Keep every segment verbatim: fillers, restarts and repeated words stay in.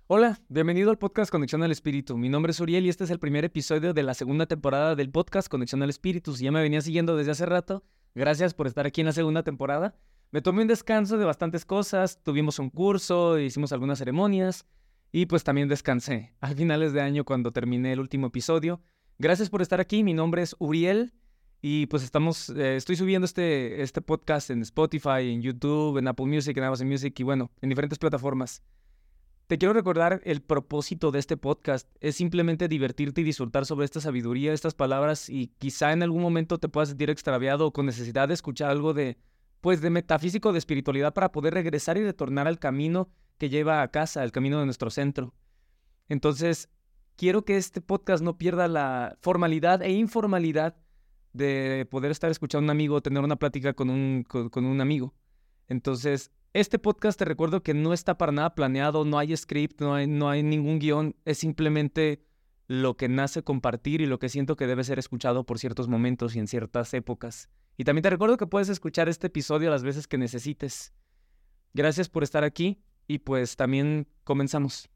Hola, bienvenido al podcast Conexión al Espíritu. Mi nombre es Uriel y este es el primer episodio de la segunda temporada del podcast Conexión al Espíritu. Si ya me venía siguiendo desde hace rato, gracias por estar aquí en la segunda temporada. Me tomé un descanso de bastantes cosas, tuvimos un curso, hicimos algunas ceremonias y pues también descansé a finales de año cuando terminé el último episodio. Gracias por estar aquí, mi nombre es Uriel y pues estamos, eh, estoy subiendo este, este podcast en Spotify, en YouTube, en Apple Music, en Amazon Music y bueno, en diferentes plataformas. Te quiero recordar el propósito de este podcast. Es simplemente divertirte y disfrutar sobre esta sabiduría, estas palabras y quizá en algún momento te puedas sentir extraviado o con necesidad de escuchar algo de, pues, de metafísico, de espiritualidad para poder regresar y retornar al camino que lleva a casa, el camino de nuestro centro. Entonces, quiero que este podcast no pierda la formalidad e informalidad de poder estar escuchando a un amigo o tener una plática con un, con, con un amigo. Entonces, este podcast te recuerdo que no está para nada planeado, no hay script, no hay, no hay ningún guión, es simplemente lo que nace compartir y lo que siento que debe ser escuchado por ciertos momentos y en ciertas épocas. Y también te recuerdo que puedes escuchar este episodio las veces que necesites. Gracias por estar aquí y pues también comenzamos.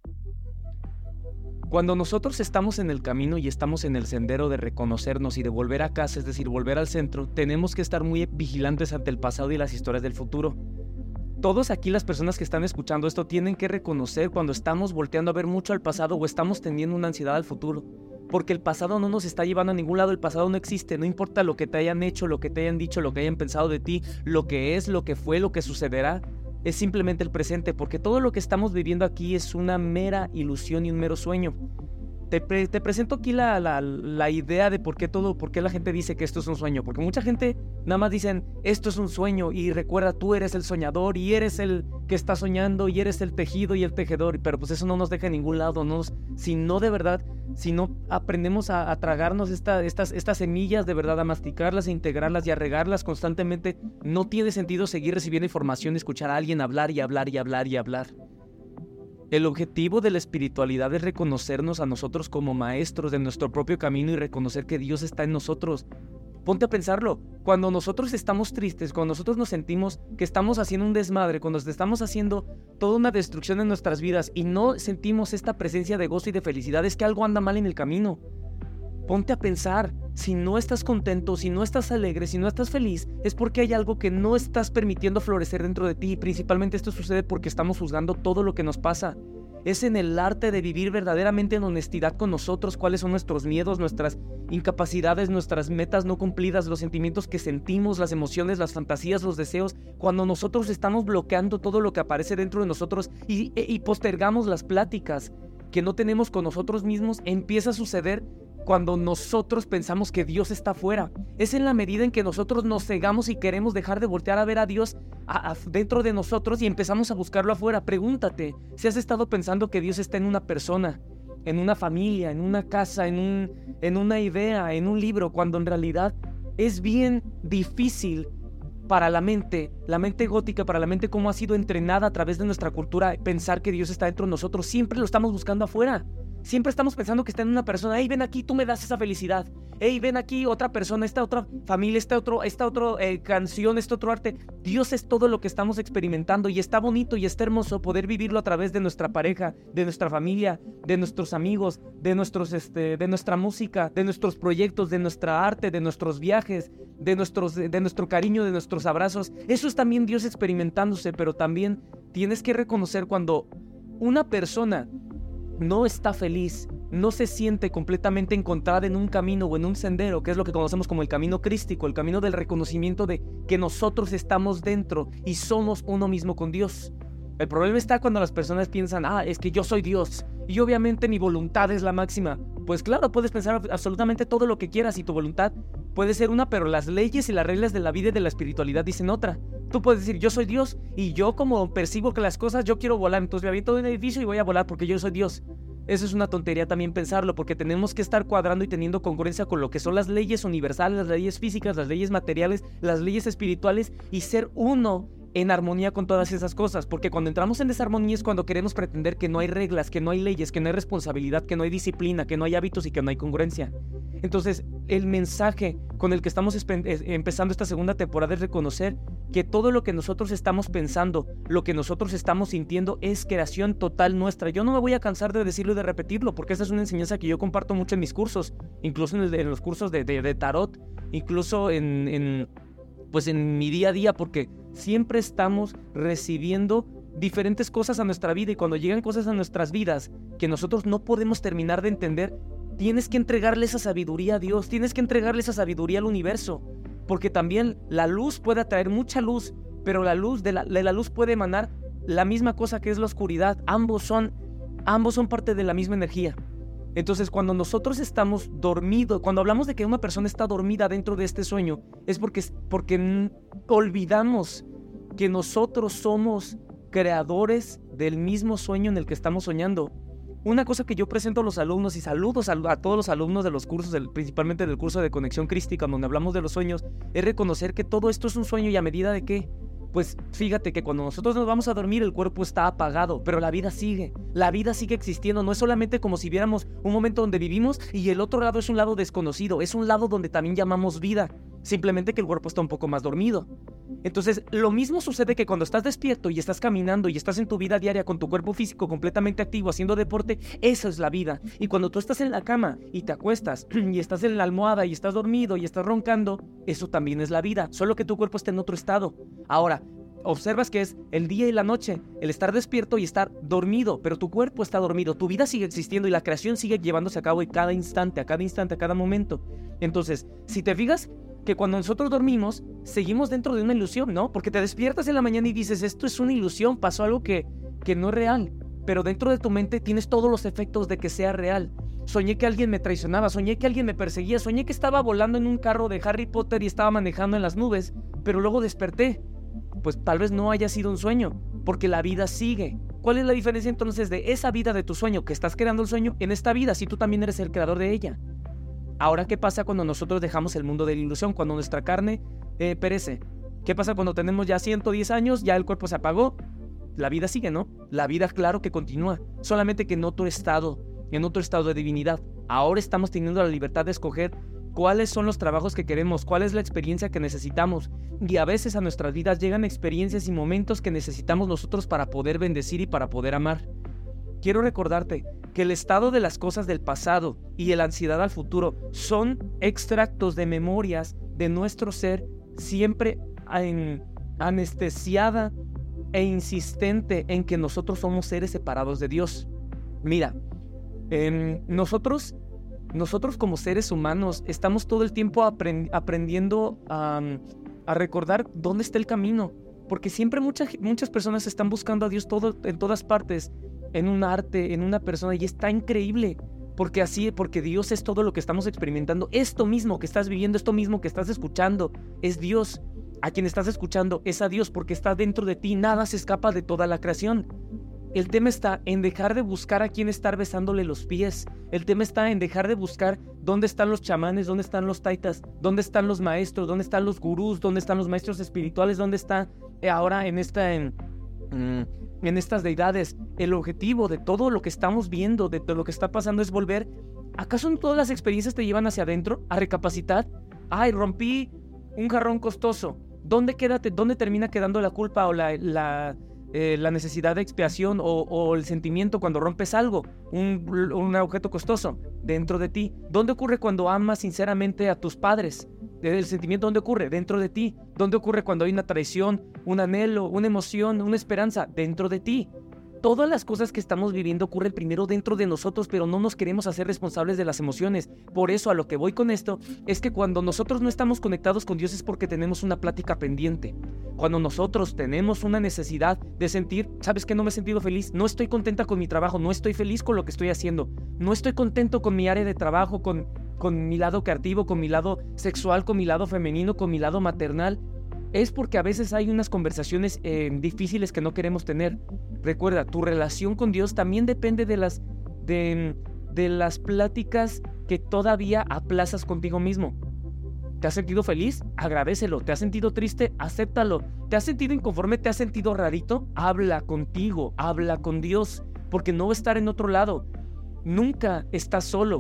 Cuando nosotros estamos en el camino y estamos en el sendero de reconocernos y de volver a casa, es decir, volver al centro, tenemos que estar muy vigilantes ante el pasado y las historias del futuro. Todos aquí, las personas que están escuchando esto, tienen que reconocer cuando estamos volteando a ver mucho al pasado o estamos teniendo una ansiedad al futuro. Porque el pasado no nos está llevando a ningún lado, el pasado no existe, no importa lo que te hayan hecho, lo que te hayan dicho, lo que hayan pensado de ti, lo que es, lo que fue, lo que sucederá, es simplemente el presente, porque todo lo que estamos viviendo aquí es una mera ilusión y un mero sueño. Te, pre- te presento aquí la, la, la idea de por qué todo, por qué la gente dice que esto es un sueño. Porque mucha gente nada más dicen, esto es un sueño, y recuerda, tú eres el soñador, y eres el que está soñando, y eres el tejido y el tejedor. Pero pues eso no nos deja en ningún lado, no nos, si no de verdad, si no aprendemos a, a tragarnos esta, estas, estas semillas de verdad, a masticarlas, a integrarlas y a regarlas constantemente, no tiene sentido seguir recibiendo información y escuchar a alguien hablar y hablar y hablar y hablar. El objetivo de la espiritualidad es reconocernos a nosotros como maestros de nuestro propio camino y reconocer que Dios está en nosotros. Ponte a pensarlo, cuando nosotros estamos tristes, cuando nosotros nos sentimos que estamos haciendo un desmadre, cuando estamos haciendo toda una destrucción en nuestras vidas y no sentimos esta presencia de gozo y de felicidad, es que algo anda mal en el camino. Ponte a pensar, si no estás contento, si no estás alegre, si no estás feliz, es porque hay algo que no estás permitiendo florecer dentro de ti y principalmente esto sucede porque estamos juzgando todo lo que nos pasa. Es en el arte de vivir verdaderamente en honestidad con nosotros, cuáles son nuestros miedos, nuestras incapacidades, nuestras metas no cumplidas, los sentimientos que sentimos, las emociones, las fantasías, los deseos, cuando nosotros estamos bloqueando todo lo que aparece dentro de nosotros y, y postergamos las pláticas que no tenemos con nosotros mismos, empieza a suceder cuando nosotros pensamos que Dios está afuera. Es en la medida en que nosotros nos cegamos y queremos dejar de voltear a ver a Dios a, a, dentro de nosotros y empezamos a buscarlo afuera. Pregúntate si has estado pensando que Dios está en una persona, en una familia, en una casa, en, un, en una idea, en un libro, cuando en realidad es bien difícil para la mente, la mente gótica, para la mente como ha sido entrenada a través de nuestra cultura, pensar que Dios está dentro de nosotros. Siempre lo estamos buscando afuera. Siempre estamos pensando que está en una persona. Hey, ven aquí, tú me das esa felicidad. Hey, ven aquí, otra persona, esta otra familia, esta otro, esta otra eh, canción, este otro arte. Dios es todo lo que estamos experimentando y está bonito y está hermoso poder vivirlo a través de nuestra pareja, de nuestra familia, de nuestros amigos, de, nuestros, este, de nuestra música, de nuestros proyectos, de nuestra arte, de nuestros viajes, de, nuestros, de nuestro cariño, de nuestros abrazos. Eso es también Dios experimentándose, pero también tienes que reconocer cuando una persona no está feliz, no se siente completamente encontrada en un camino o en un sendero, que es lo que conocemos como el camino crístico, el camino del reconocimiento de que nosotros estamos dentro y somos uno mismo con Dios. El problema está cuando las personas piensan, ah, es que yo soy Dios y obviamente mi voluntad es la máxima. Pues claro, puedes pensar absolutamente todo lo que quieras y tu voluntad puede ser una, pero las leyes y las reglas de la vida y de la espiritualidad dicen otra. Tú puedes decir, yo soy Dios y yo como percibo que las cosas, yo quiero volar, entonces me aviento de un edificio y voy a volar porque yo soy Dios. Eso es una tontería también pensarlo, porque tenemos que estar cuadrando y teniendo congruencia con lo que son las leyes universales, las leyes físicas, las leyes materiales, las leyes espirituales y ser uno en armonía con todas esas cosas, porque cuando entramos en desarmonía es cuando queremos pretender que no hay reglas, que no hay leyes, que no hay responsabilidad, que no hay disciplina, que no hay hábitos y que no hay congruencia. Entonces, el mensaje con el que estamos empezando esta segunda temporada es reconocer que todo lo que nosotros estamos pensando, lo que nosotros estamos sintiendo es creación total nuestra. Yo no me voy a cansar de decirlo y de repetirlo, porque esa es una enseñanza que yo comparto mucho en mis cursos, incluso en, el, en los cursos de, de, de tarot, incluso en, en, pues en mi día a día, porque siempre estamos recibiendo diferentes cosas a nuestra vida, y cuando llegan cosas a nuestras vidas que nosotros no podemos terminar de entender, tienes que entregarle esa sabiduría a Dios, tienes que entregarle esa sabiduría al universo, porque también la luz puede atraer mucha luz, pero la luz de la, de la luz puede emanar la misma cosa que es la oscuridad. Ambos son, ambos son parte de la misma energía. Entonces, cuando nosotros estamos dormidos, cuando hablamos de que una persona está dormida dentro de este sueño, es porque, porque olvidamos que nosotros somos creadores del mismo sueño en el que estamos soñando. Una cosa que yo presento a los alumnos, y saludos a, a todos los alumnos de los cursos, del, principalmente del curso de Conexión Crística, donde hablamos de los sueños, es reconocer que todo esto es un sueño. ¿Y a medida de qué? Pues fíjate que cuando nosotros nos vamos a dormir, el cuerpo está apagado, pero la vida sigue, la vida sigue existiendo. No es solamente como si viéramos un momento donde vivimos y el otro lado es un lado desconocido, es un lado donde también llamamos vida, simplemente que el cuerpo está un poco más dormido. Entonces, lo mismo sucede que cuando estás despierto y estás caminando y estás en tu vida diaria con tu cuerpo físico completamente activo, haciendo deporte, eso es la vida. Y cuando tú estás en la cama y te acuestas y estás en la almohada y estás dormido y estás roncando, eso también es la vida, solo que tu cuerpo está en otro estado. Ahora, observas que es el día y la noche, el estar despierto y estar dormido, pero tu cuerpo está dormido, tu vida sigue existiendo y la creación sigue llevándose a cabo en cada instante, a cada instante, a cada momento. Entonces, si te fijas que cuando nosotros dormimos, seguimos dentro de una ilusión, ¿no? Porque te despiertas en la mañana y dices, esto es una ilusión, pasó algo que, que no es real, pero dentro de tu mente tienes todos los efectos de que sea real. Soñé que alguien me traicionaba, soñé que alguien me perseguía, soñé que estaba volando en un carro de Harry Potter y estaba manejando en las nubes, pero luego desperté. Pues tal vez no haya sido un sueño, porque la vida sigue. ¿Cuál es la diferencia entonces de esa vida de tu sueño, que estás creando el sueño, en esta vida, si tú también eres el creador de ella? Ahora, ¿qué pasa cuando nosotros dejamos el mundo de la ilusión? Cuando nuestra carne eh, perece. ¿Qué pasa cuando tenemos ya ciento diez años, ya el cuerpo se apagó? La vida sigue, ¿no? La vida, claro que continúa, solamente que en otro estado, en otro estado de divinidad. Ahora estamos teniendo la libertad de escoger cuáles son los trabajos que queremos, cuál es la experiencia que necesitamos. Y a veces a nuestras vidas llegan experiencias y momentos que necesitamos nosotros para poder bendecir y para poder amar. Quiero recordarte que el estado de las cosas del pasado y la ansiedad al futuro son extractos de memorias de nuestro ser, siempre en, anestesiada e insistente en que nosotros somos seres separados de Dios. Mira, eh, nosotros, nosotros como seres humanos estamos todo el tiempo aprend- aprendiendo a, a recordar dónde está el camino, porque siempre mucha, muchas personas están buscando a Dios todo, en todas partes, en un arte, en una persona, y está increíble, porque así, porque Dios es todo lo que estamos experimentando. Esto mismo que estás viviendo, esto mismo que estás escuchando, es Dios. A quien estás escuchando es a Dios, porque está dentro de ti, nada se escapa de toda la creación. El tema está en dejar de buscar a quién estar besándole los pies. El tema está en dejar de buscar dónde están los chamanes, dónde están los taitas, dónde están los maestros, dónde están los gurús, dónde están los maestros espirituales, dónde está eh, ahora en esta... En, en estas deidades. El objetivo de todo lo que estamos viendo, de todo lo que está pasando, es volver. ¿Acaso no todas las experiencias te llevan hacia adentro a recapacitar? Ay, rompí un jarrón costoso. ¿Dónde quédate? ¿Dónde termina quedando la culpa o la, la, eh, la necesidad de expiación o, o el sentimiento cuando rompes algo, un, un objeto costoso dentro de ti? ¿Dónde ocurre cuando amas sinceramente a tus padres? ¿El sentimiento dónde ocurre? Dentro de ti. ¿Dónde ocurre cuando hay una traición, un anhelo, una emoción, una esperanza? Dentro de ti. Todas las cosas que estamos viviendo ocurren primero dentro de nosotros, pero no nos queremos hacer responsables de las emociones. Por eso a lo que voy con esto es que cuando nosotros no estamos conectados con Dios es porque tenemos una plática pendiente. Cuando nosotros tenemos una necesidad de sentir, ¿sabes qué? No me he sentido feliz, no estoy contenta con mi trabajo, no estoy feliz con lo que estoy haciendo, no estoy contento con mi área de trabajo, con, con mi lado creativo, con mi lado sexual, con mi lado femenino, con mi lado maternal. Es porque a veces hay unas conversaciones eh, difíciles que no queremos tener. Recuerda, tu relación con Dios también depende de las, de, de las pláticas que todavía aplazas contigo mismo. ¿Te has sentido feliz? Agradécelo. ¿Te has sentido triste? Acéptalo. ¿Te has sentido inconforme? ¿Te has sentido rarito? Habla contigo, habla con Dios, porque no va a estar en otro lado. Nunca estás solo.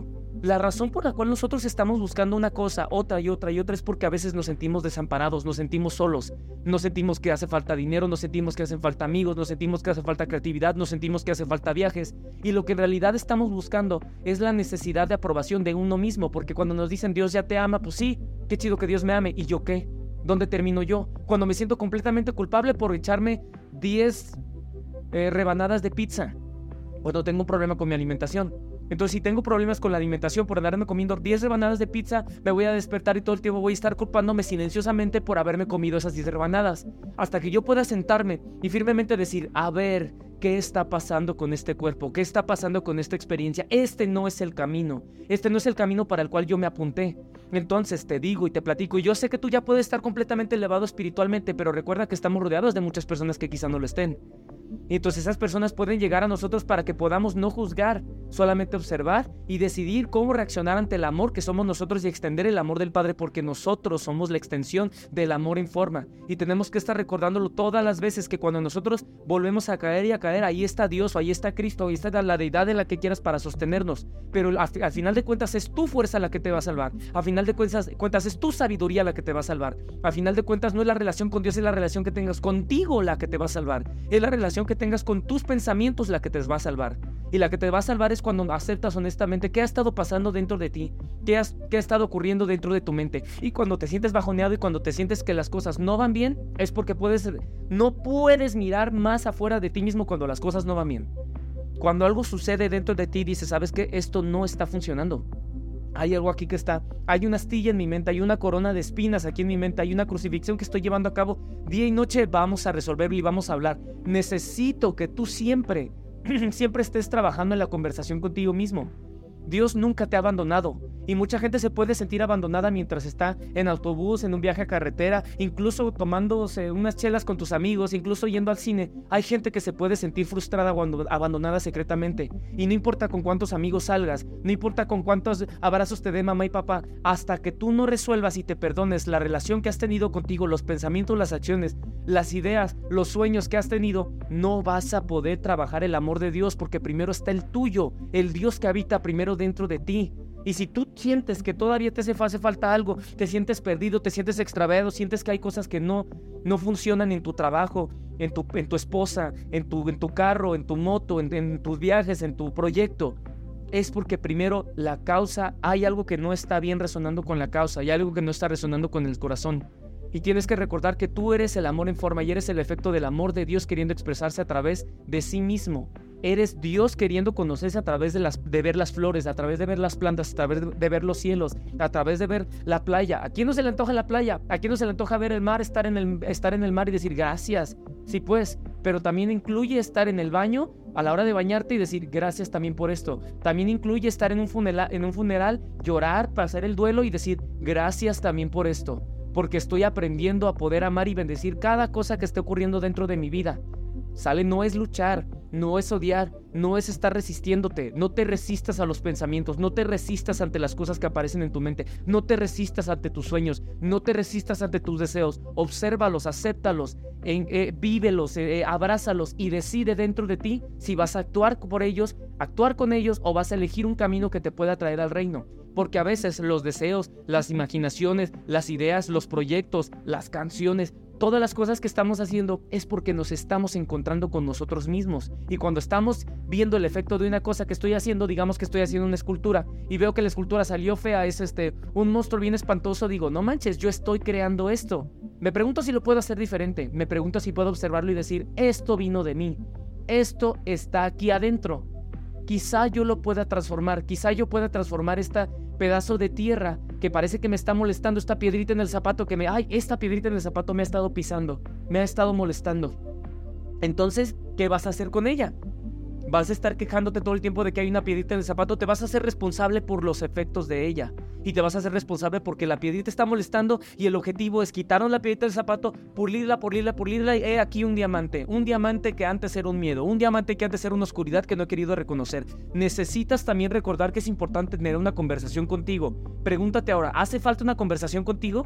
La razón por la cual nosotros estamos buscando una cosa, otra y otra y otra es porque a veces nos sentimos desamparados, nos sentimos solos, nos sentimos que hace falta dinero, nos sentimos que hacen falta amigos, nos sentimos que hace falta creatividad, nos sentimos que hace falta viajes. Y lo que en realidad estamos buscando es la necesidad de aprobación de uno mismo, porque cuando nos dicen Dios ya te ama, pues sí, qué chido que Dios me ame. ¿Y yo qué? ¿Dónde termino yo? Cuando me siento completamente culpable por echarme diez eh, rebanadas de pizza, cuando tengo un problema con mi alimentación. Entonces, si tengo problemas con la alimentación por andarme comiendo diez rebanadas de pizza, me voy a despertar y todo el tiempo voy a estar culpándome silenciosamente por haberme comido esas diez rebanadas. Hasta que yo pueda sentarme y firmemente decir, a ver, ¿qué está pasando con este cuerpo? ¿Qué está pasando con esta experiencia? Este no es el camino. Este no es el camino para el cual yo me apunté. Entonces te digo y te platico, y yo sé que tú ya puedes estar completamente elevado espiritualmente, pero recuerda que estamos rodeados de muchas personas que quizá no lo estén. Y entonces esas personas pueden llegar a nosotros para que podamos no juzgar, solamente observar y decidir cómo reaccionar ante el amor que somos nosotros y extender el amor del Padre, porque nosotros somos la extensión del amor en forma. Y tenemos que estar recordándolo todas las veces, que cuando nosotros volvemos a caer y a caer, ahí está Dios, o ahí está Cristo, ahí está la deidad de la que quieras para sostenernos. Pero al, al final de cuentas es tu fuerza la que te va a salvar. Al final de cuentas, cuentas es tu sabiduría la que te va a salvar. Al final de cuentas no es la relación con Dios, es la relación que tengas contigo la que te va a salvar. Es la relación que tengas con tus pensamientos la que te va a salvar. Y la que te va a salvar es cuando aceptas honestamente qué ha estado pasando dentro de ti, qué, has, qué ha estado ocurriendo dentro de tu mente. Y cuando te sientes bajoneado y cuando te sientes que las cosas no van bien, es porque puedes, no puedes mirar más afuera de ti mismo cuando las cosas no van bien. Cuando algo sucede dentro de ti, dices, ¿sabes qué? Esto no está funcionando. Hay algo aquí que está, hay una astilla en mi mente, hay una corona de espinas aquí en mi mente, hay una crucifixión que estoy llevando a cabo día y noche. Vamos a resolverlo y vamos a hablar. Necesito que tú siempre, siempre estés trabajando en la conversación contigo mismo. Dios nunca te ha abandonado, y mucha gente se puede sentir abandonada mientras está en autobús, en un viaje a carretera, incluso tomándose unas chelas con tus amigos, incluso yendo al cine. Hay gente que se puede sentir frustrada o abandonada secretamente, y no importa con cuántos amigos salgas, no importa con cuántos abrazos te dé mamá y papá, hasta que tú no resuelvas y te perdones la relación que has tenido contigo, los pensamientos, las acciones, las ideas, los sueños que has tenido, no vas a poder trabajar el amor de Dios, porque primero está el tuyo, el Dios que habita primero dentro de ti. Y si tú sientes que todavía te hace, hace falta algo, te sientes perdido, te sientes extraviado, sientes que hay cosas que no, no funcionan en tu trabajo, en tu, en tu esposa, en tu, en tu carro, en tu moto, en, en tus viajes, en tu proyecto, es porque primero la causa, hay algo que no está bien resonando con la causa, hay algo que no está resonando con el corazón. Y tienes que recordar que tú eres el amor en forma y eres el efecto del amor de Dios queriendo expresarse a través de sí mismo. Eres Dios queriendo conocerse a través de, las, de ver las flores, a través de ver las plantas, a través de, de ver los cielos, a través de ver la playa. ¿A quién no se le antoja la playa? ¿A quién no se le antoja ver el mar, estar en el, estar en el mar y decir gracias? Sí, pues, pero también incluye estar en el baño a la hora de bañarte y decir gracias también por esto. También incluye estar en un funeral, en un funeral, llorar, pasar el duelo y decir gracias también por esto, porque estoy aprendiendo a poder amar y bendecir cada cosa que esté ocurriendo dentro de mi vida. ¿Sale? No es luchar, no es odiar, no es estar resistiéndote. No te resistas a los pensamientos, no te resistas ante las cosas que aparecen en tu mente, no te resistas ante tus sueños, no te resistas ante tus deseos. Obsérvalos, acéptalos, eh, eh, vívelos, eh, abrázalos y decide dentro de ti si vas a actuar por ellos, actuar con ellos, o vas a elegir un camino que te pueda traer al reino. Porque a veces los deseos, las imaginaciones, las ideas, los proyectos, las canciones, todas las cosas que estamos haciendo es porque nos estamos encontrando con nosotros mismos. Y cuando estamos viendo el efecto de una cosa que estoy haciendo, digamos que estoy haciendo una escultura y veo que la escultura salió fea, es este un monstruo bien espantoso, digo, no manches, yo estoy creando esto. Me pregunto si lo puedo hacer diferente, me pregunto si puedo observarlo y decir, esto vino de mí, esto está aquí adentro. Quizá yo lo pueda transformar, quizá yo pueda transformar este pedazo de tierra que parece que me está molestando, esta piedrita en el zapato que me... ¡Ay! Esta piedrita en el zapato me ha estado pisando, me ha estado molestando. Entonces, ¿qué vas a hacer con ella? ¿Vas a estar quejándote todo el tiempo de que hay una piedrita en el zapato? Te vas a hacer responsable por los efectos de ella. Y te vas a hacer responsable porque la piedrita está molestando y el objetivo es quitaron la piedrita del zapato, pulirla, pulirla, pulirla y he aquí un diamante. Un diamante que antes era un miedo, un diamante que antes era una oscuridad que no he querido reconocer. Necesitas también recordar que es importante tener una conversación contigo. Pregúntate ahora, ¿hace falta una conversación contigo?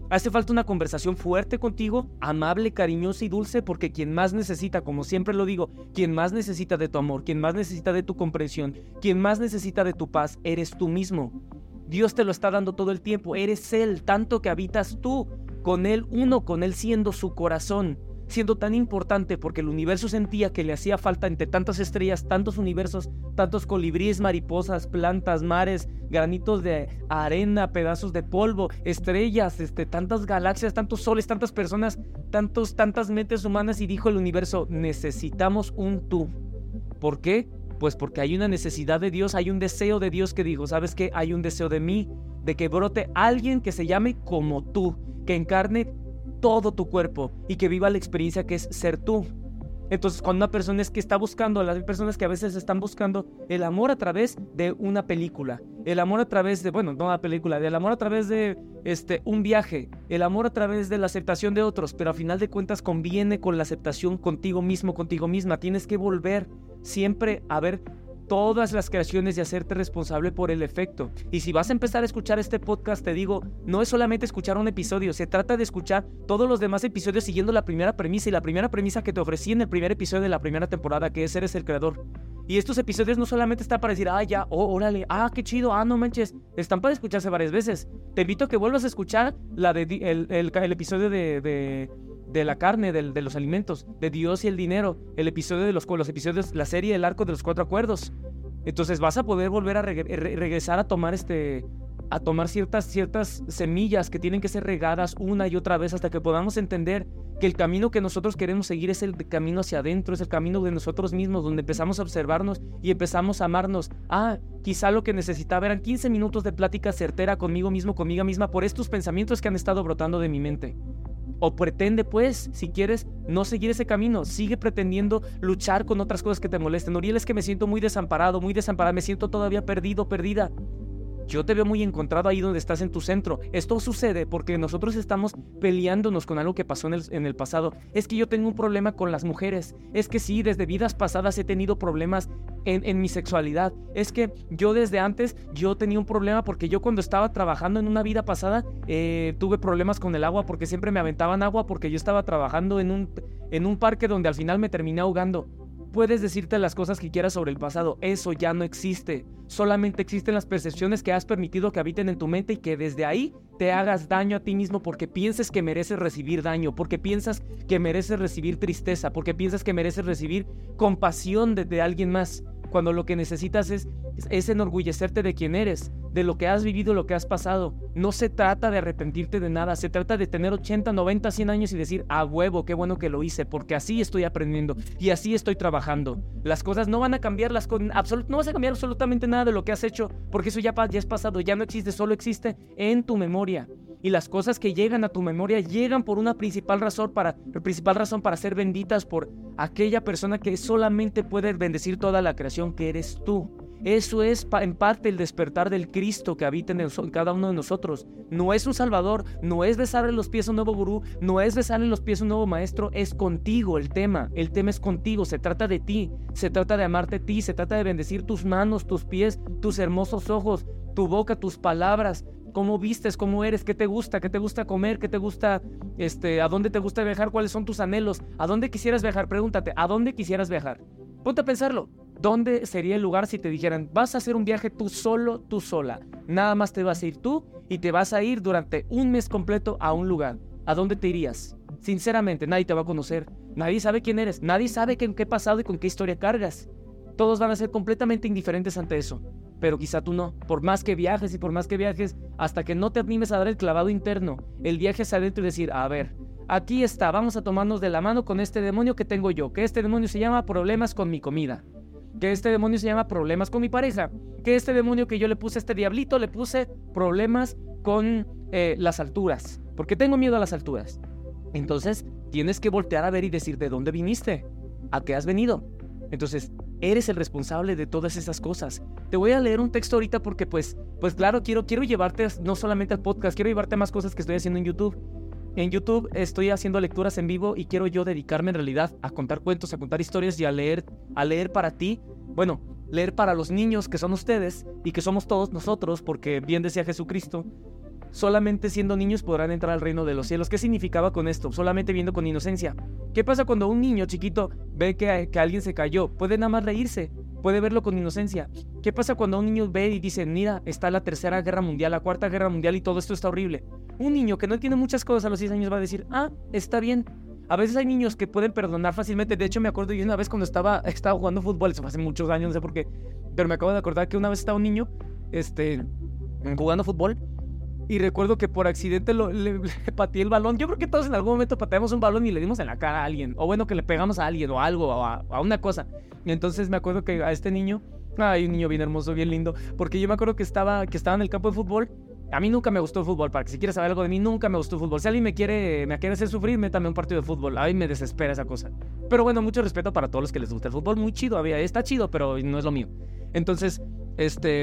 Hace falta una conversación fuerte contigo, amable, cariñosa y dulce, porque quien más necesita, como siempre lo digo, quien más necesita de tu amor, quien más necesita de tu comprensión, quien más necesita de tu paz, eres tú mismo. Dios te lo está dando todo el tiempo, eres Él, tanto que habitas tú con Él, uno con Él siendo su corazón, siendo tan importante porque el universo sentía que le hacía falta entre tantas estrellas, tantos universos, tantos colibríes, mariposas, plantas, mares, granitos de arena, pedazos de polvo, estrellas, este, tantas galaxias, tantos soles, tantas personas, tantos, tantas mentes humanas, y dijo el universo, necesitamos un tú. ¿Por qué? Pues porque hay una necesidad de Dios, hay un deseo de Dios que dijo, ¿sabes qué? Hay un deseo de mí, de que brote alguien que se llame como tú, que encarne todo tu cuerpo y que viva la experiencia que es ser tú. Entonces, cuando una persona es que está buscando, las personas que a veces están buscando el amor a través de una película, el amor a través de, bueno, no una película, el amor a través de este, un viaje, el amor a través de la aceptación de otros, pero a final de cuentas conviene con la aceptación contigo mismo, contigo misma. Tienes que volver siempre a ver todas las creaciones y hacerte responsable por el efecto. Y si vas a empezar a escuchar este podcast, te digo, no es solamente escuchar un episodio, se trata de escuchar todos los demás episodios siguiendo la primera premisa, y la primera premisa que te ofrecí en el primer episodio de la primera temporada, que es eres el creador. Y estos episodios no solamente están para decir, ah, ya, oh, órale, ah, qué chido, ah, no manches, están para escucharse varias veces. Te invito a que vuelvas a escuchar la de, el, el, el episodio de... de de la carne, de, de los alimentos, de Dios y el dinero, el episodio de los, los episodios, la serie El Arco de los Cuatro Acuerdos. Entonces vas a poder volver a reg re regresar a tomar este, a tomar ciertas, ciertas semillas que tienen que ser regadas una y otra vez hasta que podamos entender que el camino que nosotros queremos seguir es el camino hacia adentro, es el camino de nosotros mismos, donde empezamos a observarnos y empezamos a amarnos. Ah, quizá lo que necesitaba eran quince minutos de plática certera conmigo mismo, conmigo misma, por estos pensamientos que han estado brotando de mi mente. O pretende, pues, si quieres, no seguir ese camino. Sigue pretendiendo luchar con otras cosas que te molesten. Uriel, es que me siento muy desamparado, muy desamparada, me siento todavía perdido, perdida. Yo te veo muy encontrado ahí donde estás en tu centro. Esto sucede porque nosotros estamos peleándonos con algo que pasó en el, en el pasado. Es que yo tengo un problema con las mujeres. Es que sí, desde vidas pasadas he tenido problemas en, en mi sexualidad. Es que yo desde antes, yo tenía un problema porque yo cuando estaba trabajando en una vida pasada, eh, tuve problemas con el agua porque siempre me aventaban agua porque yo estaba trabajando en un, en un parque donde al final me terminé ahogando. Puedes decirte las cosas que quieras sobre el pasado, eso ya no existe. Solamente existen las percepciones que has permitido que habiten en tu mente y que desde ahí te hagas daño a ti mismo porque pienses que mereces recibir daño, porque piensas que mereces recibir tristeza, porque piensas que mereces recibir compasión de, de alguien más, cuando lo que necesitas es, es enorgullecerte de quién eres, de lo que has vivido, lo que has pasado. No se trata de arrepentirte de nada, se trata de tener ochenta, noventa, cien años y decir, a huevo, qué bueno que lo hice, porque así estoy aprendiendo y así estoy trabajando. Las cosas no van a cambiar, las cosas, no vas a cambiar absolutamente nada de lo que has hecho, porque eso ya, ya es pasado, ya no existe, solo existe en tu memoria. Y las cosas que llegan a tu memoria llegan por una principal razón para, principal razón para ser benditas por aquella persona que solamente puede bendecir toda la creación, que eres tú. Eso es en parte el despertar del Cristo que habita en, el, en cada uno de nosotros. No es un salvador, no es besarle los pies a un nuevo gurú, no es besarle los pies a un nuevo maestro, es contigo el tema. El tema es contigo, se trata de ti, se trata de amarte a ti, se trata de bendecir tus manos, tus pies, tus hermosos ojos, tu boca, tus palabras, cómo vistes, cómo eres, qué te gusta, qué te gusta comer, qué te gusta, este, a dónde te gusta viajar, cuáles son tus anhelos, a dónde quisieras viajar. Pregúntate, ¿a dónde quisieras viajar? Ponte a pensarlo. ¿Dónde sería el lugar si te dijeran, vas a hacer un viaje tú solo, tú sola? Nada más te vas a ir tú y te vas a ir durante un mes completo a un lugar. ¿A dónde te irías? Sinceramente, nadie te va a conocer. Nadie sabe quién eres. Nadie sabe qué, qué pasado y con qué historia cargas. Todos van a ser completamente indiferentes ante eso. Pero quizá tú no. Por más que viajes y por más que viajes, hasta que no te animes a dar el clavado interno, el viaje hacia adentro y decir, a ver, aquí está, vamos a tomarnos de la mano con este demonio que tengo yo, que este demonio se llama problemas con mi comida, que este demonio se llama problemas con mi pareja, que este demonio que yo le puse a este diablito, le puse problemas con eh, las alturas, porque tengo miedo a las alturas. Entonces tienes que voltear a ver y decir de dónde viniste, a qué has venido. Entonces eres el responsable de todas esas cosas. Te voy a leer un texto ahorita porque pues, pues claro, quiero, quiero llevarte no solamente al podcast, quiero llevarte a más cosas que estoy haciendo en YouTube. En YouTube estoy haciendo lecturas en vivo y quiero yo dedicarme en realidad a contar cuentos, a contar historias y a leer, a leer para ti. Bueno, leer para los niños que son ustedes y que somos todos nosotros, porque bien decía Jesucristo, solamente siendo niños podrán entrar al reino de los cielos. ¿Qué significaba con esto? Solamente viendo con inocencia. ¿Qué pasa cuando un niño chiquito ve que, que alguien se cayó? Puede nada más reírse, puede verlo con inocencia. ¿Qué pasa cuando un niño ve y dice, mira, está la tercera guerra mundial, la cuarta guerra mundial y todo esto está horrible? Un niño que no entiende muchas cosas a los seis años va a decir, ah, está bien. A veces hay niños que pueden perdonar fácilmente. De hecho, me acuerdo yo una vez cuando estaba, estaba jugando fútbol, eso fue hace muchos años, no sé por qué, pero me acabo de acordar que una vez estaba un niño este, jugando fútbol y recuerdo que por accidente lo, le, le pateé el balón. Yo creo que todos en algún momento pateamos un balón y le dimos en la cara a alguien, o bueno, que le pegamos a alguien o algo, o a, a una cosa. Y entonces me acuerdo que a este niño, ay, un niño bien hermoso, bien lindo, porque yo me acuerdo que estaba, que estaba en el campo de fútbol. A mí nunca me gustó el fútbol, para que si quieres saber algo de mí, nunca me gustó el fútbol. Si alguien me quiere, me quiere hacer sufrir, métame un partido de fútbol. A mí me desespera esa cosa. Pero bueno, mucho respeto para todos los que les gusta el fútbol. Muy chido, había, está chido, pero no es lo mío. Entonces, este...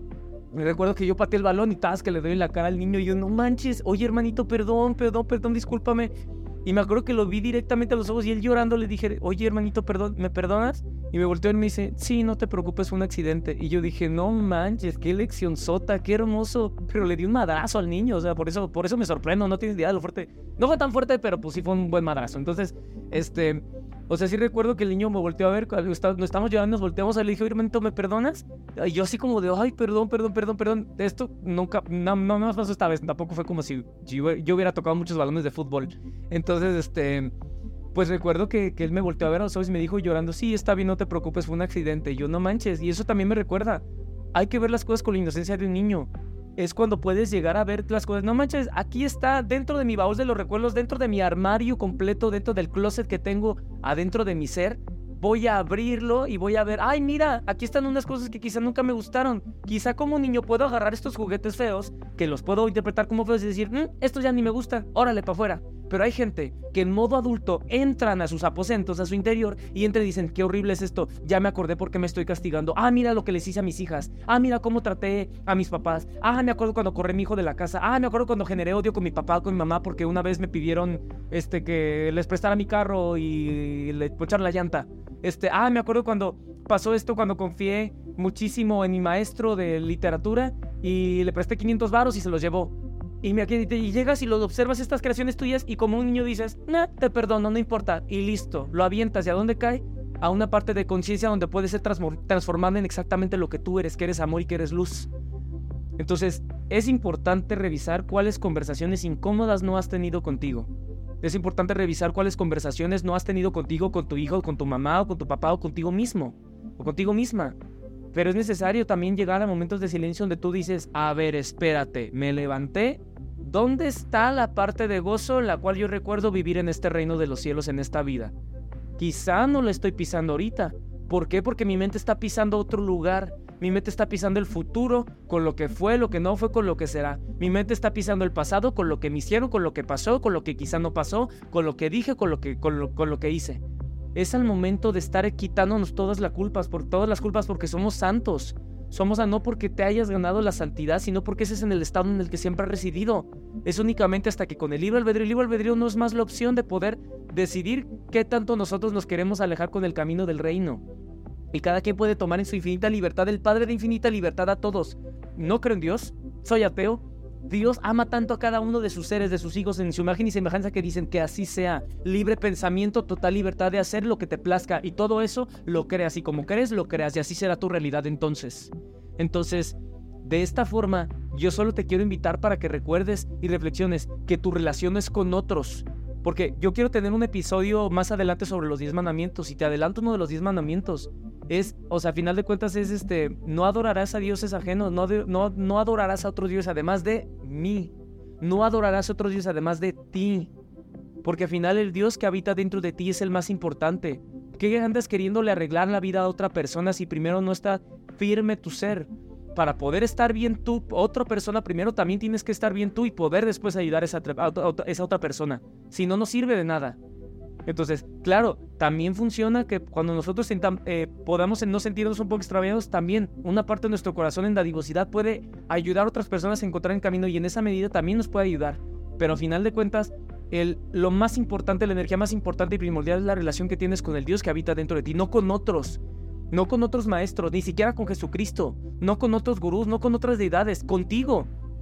me recuerdo que yo pateé el balón y tas que le doy en la cara al niño y yo, no manches, oye hermanito, perdón, perdón, perdón, discúlpame. Y me acuerdo que lo vi directamente a los ojos y él llorando le dije, oye hermanito, perdón, ¿me perdonas? Y me volteó y me dice, sí, no te preocupes, fue un accidente. Y yo dije, no manches, qué lección sota, qué hermoso. Pero le di un madrazo al niño, o sea, por eso, por eso me sorprendo, no tienes idea de lo fuerte. No fue tan fuerte, pero pues sí fue un buen madrazo. Entonces, este... o sea, sí recuerdo que el niño me volteó a ver, cuando estábamos llorando, nos volteamos a él y le dije, hermanito, ¿me perdonas? Y yo así como de, ay, perdón, perdón, perdón, perdón. Esto nunca, no, no me pasó esta vez, tampoco fue como si yo, yo hubiera tocado muchos balones de fútbol. Entonces, este, pues recuerdo que, que él me volteó a ver a los ojos y me dijo llorando, sí, está bien, no te preocupes, fue un accidente. Y yo, no manches, y eso también me recuerda, hay que ver las cosas con la inocencia de un niño. Es cuando puedes llegar a ver las cosas. No manches, aquí está dentro de mi baúl de los recuerdos, dentro de mi armario completo, dentro del closet que tengo adentro de mi ser. Voy a abrirlo y voy a ver, ay, mira, aquí están unas cosas que quizá nunca me gustaron. Quizá como niño puedo agarrar estos juguetes feos, que los puedo interpretar como feos y decir, mmm, estos ya ni me gustan, órale, para afuera. Pero hay gente que en modo adulto entran a sus aposentos, a su interior, y entran y dicen, qué horrible es esto, ya me acordé por qué me estoy castigando. Ah, mira lo que les hice a mis hijas. Ah, mira cómo traté a mis papás. Ah, me acuerdo cuando corrí a mi hijo de la casa. Ah, me acuerdo cuando generé odio con mi papá, con mi mamá, porque una vez me pidieron este, que les prestara mi carro y le poncharon la llanta. Este, ah, me acuerdo cuando pasó esto, cuando confié muchísimo en mi maestro de literatura y le presté quinientos varos y se los llevó. Y, me, y llegas y lo observas estas creaciones tuyas y como un niño dices, nah, te perdono, no importa. Y listo, lo avientas. ¿Y a dónde cae? A una parte de conciencia donde puede ser transformada en exactamente lo que tú eres, que eres amor y que eres luz. Entonces, es importante revisar cuáles conversaciones incómodas no has tenido contigo. Es importante revisar cuáles conversaciones no has tenido contigo, con tu hijo, con tu mamá, o con tu papá, o contigo mismo, o contigo misma. Pero es necesario también llegar a momentos de silencio donde tú dices, a ver, espérate, me levanté. ¿Dónde está la parte de gozo en la cual yo recuerdo vivir en este reino de los cielos, en esta vida? Quizá no la estoy pisando ahorita. ¿Por qué? Porque mi mente está pisando otro lugar. Mi mente está pisando el futuro con lo que fue, lo que no fue, con lo que será. Mi mente está pisando el pasado con lo que me hicieron, con lo que pasó, con lo que quizá no pasó, con lo que dije, con lo que, con lo, con lo que hice. Es al momento de estar quitándonos todas las culpas, por todas las culpas porque somos santos. Somos a no porque te hayas ganado la santidad, sino porque ese es en el estado en el que siempre has residido. Es únicamente hasta que con el libre albedrío, el libre albedrío no es más la opción de poder decidir qué tanto nosotros nos queremos alejar con el camino del reino. Y cada quien puede tomar en su infinita libertad, el Padre de infinita libertad a todos. No creo en Dios, soy ateo. Dios ama tanto a cada uno de sus seres, de sus hijos, en su imagen y semejanza, que dicen que así sea. Libre pensamiento, total libertad de hacer lo que te plazca. Y todo eso lo creas. Y como crees, lo creas. Y así será tu realidad entonces. Entonces, de esta forma, yo solo te quiero invitar para que recuerdes y reflexiones que tu relación es con otros. Porque yo quiero tener un episodio más adelante sobre los diez mandamientos. Y te adelanto uno de los diez mandamientos. Es, o sea, a final de cuentas es este, no adorarás a dioses ajenos, no, de, no, no adorarás a otros dioses además de mí, no adorarás a otros dioses además de ti, porque al final el Dios que habita dentro de ti es el más importante. ¿Qué andas queriéndole arreglar la vida a otra persona si primero no está firme tu ser? Para poder estar bien tú, otra persona primero también tienes que estar bien tú y poder después ayudar a esa, a esa otra persona, si no, no sirve de nada. Entonces, claro, también funciona que cuando nosotros eh, podamos no sentirnos un poco extraviados, también una parte de nuestro corazón en dadivosidad puede ayudar a otras personas a encontrar el camino y en esa medida también nos puede ayudar. Pero al final de cuentas, el, lo más importante, la energía más importante y primordial es la relación que tienes con el Dios que habita dentro de ti, no con otros, no con otros maestros, ni siquiera con Jesucristo, no con otros gurús, no con otras deidades, contigo.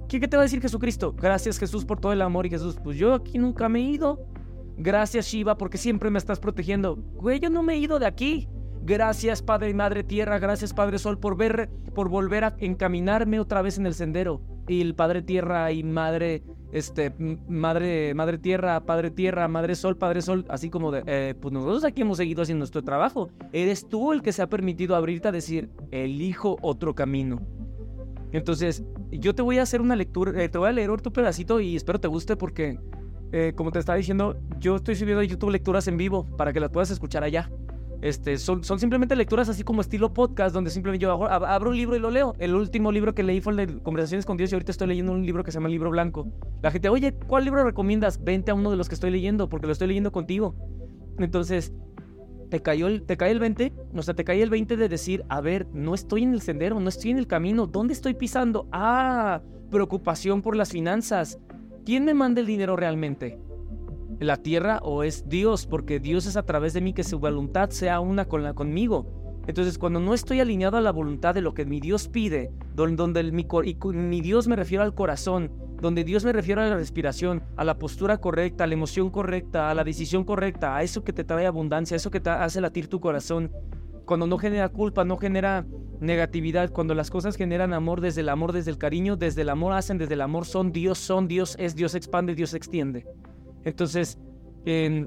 ¿Qué, ¿Qué te va a decir Jesucristo? Gracias, Jesús, por todo el amor. Y Jesús, pues yo aquí nunca me he ido. Gracias, Shiva, porque siempre me estás protegiendo. Güey, yo no me he ido de aquí. Gracias, Padre y Madre Tierra. Gracias, Padre Sol, por ver, por volver a encaminarme otra vez en el sendero. Y el Padre Tierra y Madre, este, Madre, Madre Tierra, Padre Tierra, Madre Sol, Padre Sol, así como de, eh, pues nosotros aquí hemos seguido haciendo nuestro trabajo. Eres tú el que se ha permitido abrirte a decir, elijo otro camino. Entonces, yo te voy a hacer una lectura, eh, te voy a leer otro pedacito y espero te guste porque, eh, como te estaba diciendo, yo estoy subiendo a YouTube lecturas en vivo para que las puedas escuchar allá. Este, son, son simplemente lecturas así como estilo podcast, donde simplemente yo ab- abro un libro y lo leo. El último libro que leí fue el de Conversaciones con Dios y ahorita estoy leyendo un libro que se llama El Libro Blanco. La gente, oye, ¿cuál libro recomiendas? Vente a uno de los que estoy leyendo porque lo estoy leyendo contigo. Entonces, te cayó el, te cae el veinte, o sea, te cae el veinte de decir, a ver, no estoy en el sendero, no estoy en el camino, ¿dónde estoy pisando? Ah, preocupación por las finanzas. ¿Quién me manda el dinero realmente? ¿La tierra o es Dios? Porque Dios es a través de mí que su voluntad sea una con la, conmigo. Entonces, cuando no estoy alineado a la voluntad de lo que mi Dios pide, donde, donde el, mi, y con mi Dios me refiero al corazón, donde Dios me refiero a la respiración, a la postura correcta, a la emoción correcta, a la decisión correcta, a eso que te trae abundancia, a eso que te hace latir tu corazón. Cuando no genera culpa, no genera negatividad, cuando las cosas generan amor, desde el amor, desde el cariño, desde el amor hacen, desde el amor son, Dios son, Dios es, Dios expande, Dios extiende. Entonces, eh,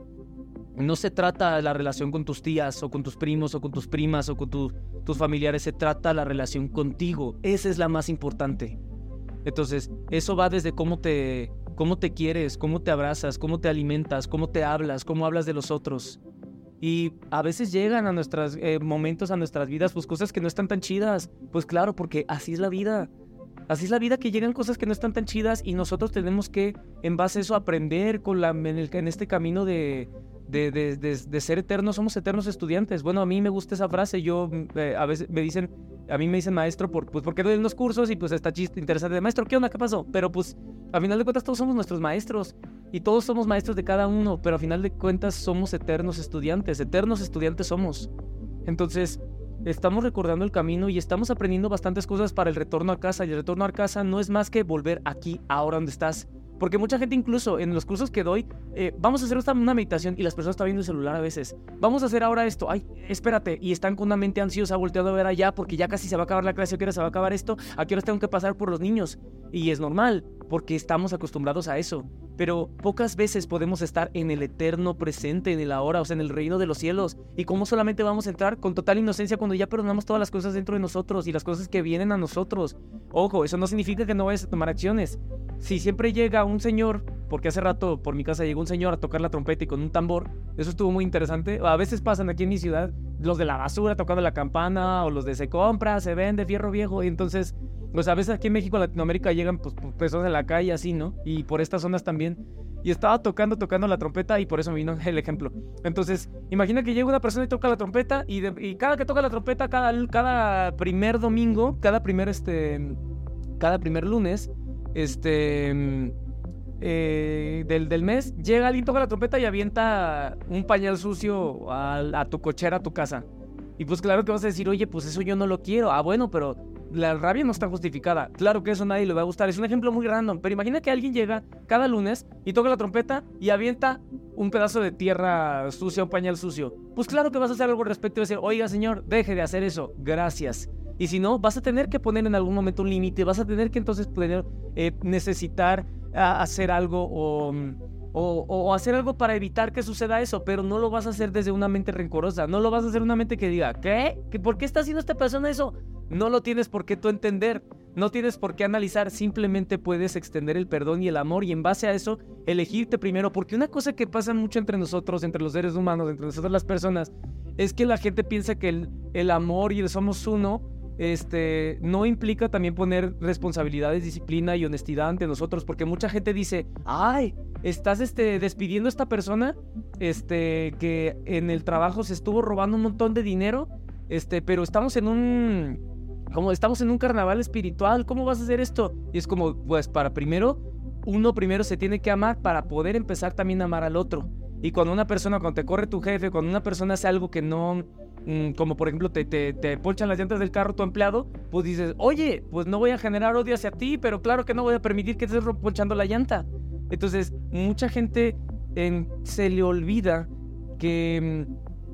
no se trata la relación con tus tías o con tus primos o con tus primas o con tu, tus familiares, se trata la relación contigo. Esa es la más importante. Entonces, eso va desde cómo te, cómo te quieres, cómo te abrazas, cómo te alimentas, cómo te hablas, cómo hablas de los otros. Y a veces llegan a nuestros eh, momentos, a nuestras vidas, pues cosas que no están tan chidas. Pues claro, porque así es la vida. Así es la vida, que llegan cosas que no están tan chidas y nosotros tenemos que, en base a eso, aprender con la, en, el, en este camino de, de, de, de, de ser eternos. Somos eternos estudiantes. Bueno, a mí me gusta esa frase. Yo, eh, a veces me dicen, a mí me dicen maestro por, pues porque doy unos cursos y pues está chiste, interesante. Maestro, ¿qué onda? ¿Qué pasó? Pero pues, a final de cuentas, todos somos nuestros maestros y todos somos maestros de cada uno, pero a final de cuentas somos eternos estudiantes. Eternos estudiantes somos. Entonces, estamos recordando el camino y estamos aprendiendo bastantes cosas para el retorno a casa. Y el retorno a casa no es más que volver aquí, ahora donde estás. Porque mucha gente, incluso en los cursos que doy, eh, vamos a hacer esta, una meditación y las personas están viendo el celular a veces. Vamos a hacer ahora esto. Ay, espérate. Y están con una mente ansiosa volteando a ver allá porque ya casi se va a acabar la clase. ¿A qué hora se va a acabar esto? ¿A qué hora tengo que pasar por los niños? Y es normal porque estamos acostumbrados a eso. Pero pocas veces podemos estar en el eterno presente, en el ahora, o sea, en el reino de los cielos. ¿Y cómo solamente vamos a entrar con total inocencia cuando ya perdonamos todas las cosas dentro de nosotros y las cosas que vienen a nosotros? Ojo, eso no significa que no vayas a tomar acciones. Si siempre llega un señor, porque hace rato por mi casa llegó un señor a tocar la trompeta y con un tambor, eso estuvo muy interesante. A veces pasan aquí en mi ciudad los de la basura tocando la campana, o los de se compra, se vende, fierro viejo, y entonces, pues a veces aquí en México, Latinoamérica, llegan pues personas en la calle así, ¿no? Y por estas zonas también. Y estaba tocando, tocando la trompeta y por eso me vino el ejemplo. Entonces, imagina que llega una persona y toca la trompeta y, de, y cada que toca la trompeta, cada, cada primer domingo, cada primer, este, cada primer lunes, este... Eh, del, del mes, llega alguien, toca la trompeta y avienta un pañal sucio a, a tu cochera, a tu casa. Y pues claro que vas a decir, oye, pues eso yo no lo quiero. Ah, bueno, pero la rabia no está justificada. Claro que eso a nadie le va a gustar. Es un ejemplo muy random, pero imagina que alguien llega cada lunes y toca la trompeta y avienta un pedazo de tierra sucia, un pañal sucio. Pues claro que vas a hacer algo al respecto y vas a decir, oiga señor, deje de hacer eso, gracias. Y si no, vas a tener que poner en algún momento un límite, vas a tener que entonces poder eh, necesitar a hacer algo o, o, o hacer algo para evitar que suceda eso, pero no lo vas a hacer desde una mente rencorosa, no lo vas a hacer una mente que diga, ¿qué? ¿Qué ¿Por qué está haciendo esta persona eso? No lo tienes por qué tú entender, no tienes por qué analizar, simplemente puedes extender el perdón y el amor y en base a eso elegirte primero, porque una cosa que pasa mucho entre nosotros, entre los seres humanos, entre nosotros las personas, es que la gente piensa que el, el amor y el somos uno Este, no implica también poner responsabilidades, disciplina y honestidad ante nosotros, porque mucha gente dice, ay, estás este, despidiendo a esta persona este, que en el trabajo se estuvo robando un montón de dinero, este, pero estamos en un, como estamos en un carnaval espiritual, ¿cómo vas a hacer esto? Y es como, pues para primero, uno primero se tiene que amar para poder empezar también a amar al otro. Y cuando una persona, cuando te corre tu jefe, cuando una persona hace algo que no, mmm, como por ejemplo te, te, te ponchan las llantas del carro tu empleado, pues dices, oye, pues no voy a generar odio hacia ti, pero claro que no voy a permitir que estés ponchando la llanta. Entonces, mucha gente eh, se le olvida que,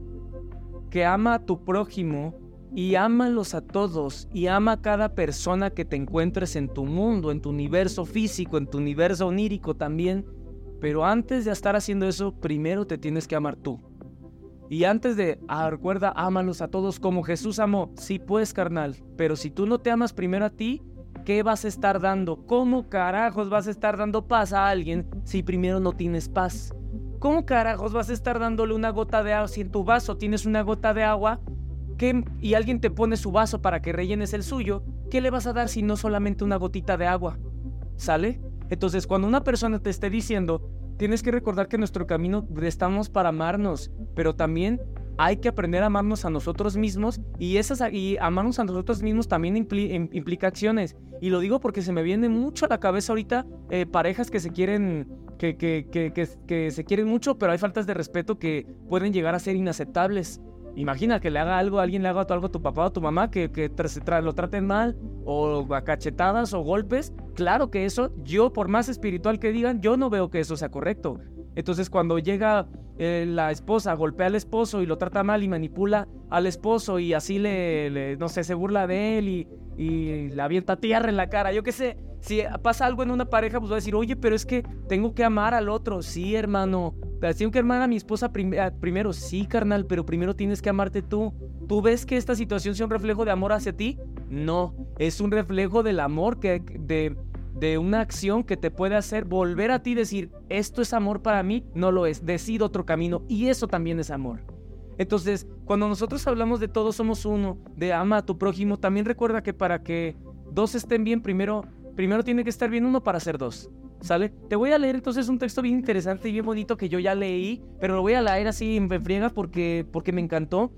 que ama a tu prójimo y ámalos a todos y ama a cada persona que te encuentres en tu mundo, en tu universo físico, en tu universo onírico también. Pero antes de estar haciendo eso, primero te tienes que amar tú. Y antes de, ah, recuerda, ámalos a todos como Jesús amó. Sí, pues, carnal, pero si tú no te amas primero a ti, ¿qué vas a estar dando? ¿Cómo carajos vas a estar dando paz a alguien si primero no tienes paz? ¿Cómo carajos vas a estar dándole una gota de agua si en tu vaso tienes una gota de agua que, y alguien te pone su vaso para que rellenes el suyo? ¿Qué le vas a dar si no solamente una gotita de agua? ¿Sale? Entonces, cuando una persona te esté diciendo, tienes que recordar que nuestro camino estamos para amarnos, pero también hay que aprender a amarnos a nosotros mismos, y, esas, y amarnos a nosotros mismos también impli, implica acciones. Y lo digo porque se me viene mucho a la cabeza ahorita eh, parejas que se quieren que, que, que, que, que se quieren mucho, pero hay faltas de respeto que pueden llegar a ser inaceptables. Imagina que le haga algo, alguien le haga algo a tu papá o a tu mamá, que, que tra lo traten mal, o a cachetadas o golpes. Claro que eso, yo por más espiritual que digan, yo no veo que eso sea correcto. Entonces cuando llega eh, la esposa, golpea al esposo y lo trata mal y manipula al esposo y así le, le no sé, se burla de él y, y le avienta tierra en la cara, yo qué sé. Si pasa algo en una pareja, pues va a decir, oye, pero es que tengo que amar al otro. Sí, hermano, tengo que amar a mi esposa prim primero. Sí, carnal, pero primero tienes que amarte tú. ¿Tú ves que esta situación sea un reflejo de amor hacia ti? No, es un reflejo del amor, que, de, de una acción que te puede hacer volver a ti y decir, esto es amor para mí. No lo es, decido otro camino, y eso también es amor. Entonces, cuando nosotros hablamos de todos somos uno, de ama a tu prójimo, también recuerda que para que dos estén bien, primero... Primero tiene que estar bien uno para ser dos, ¿sale? Te voy a leer entonces un texto bien interesante y bien bonito que yo ya leí, pero lo voy a leer así en friega porque, porque me encantó.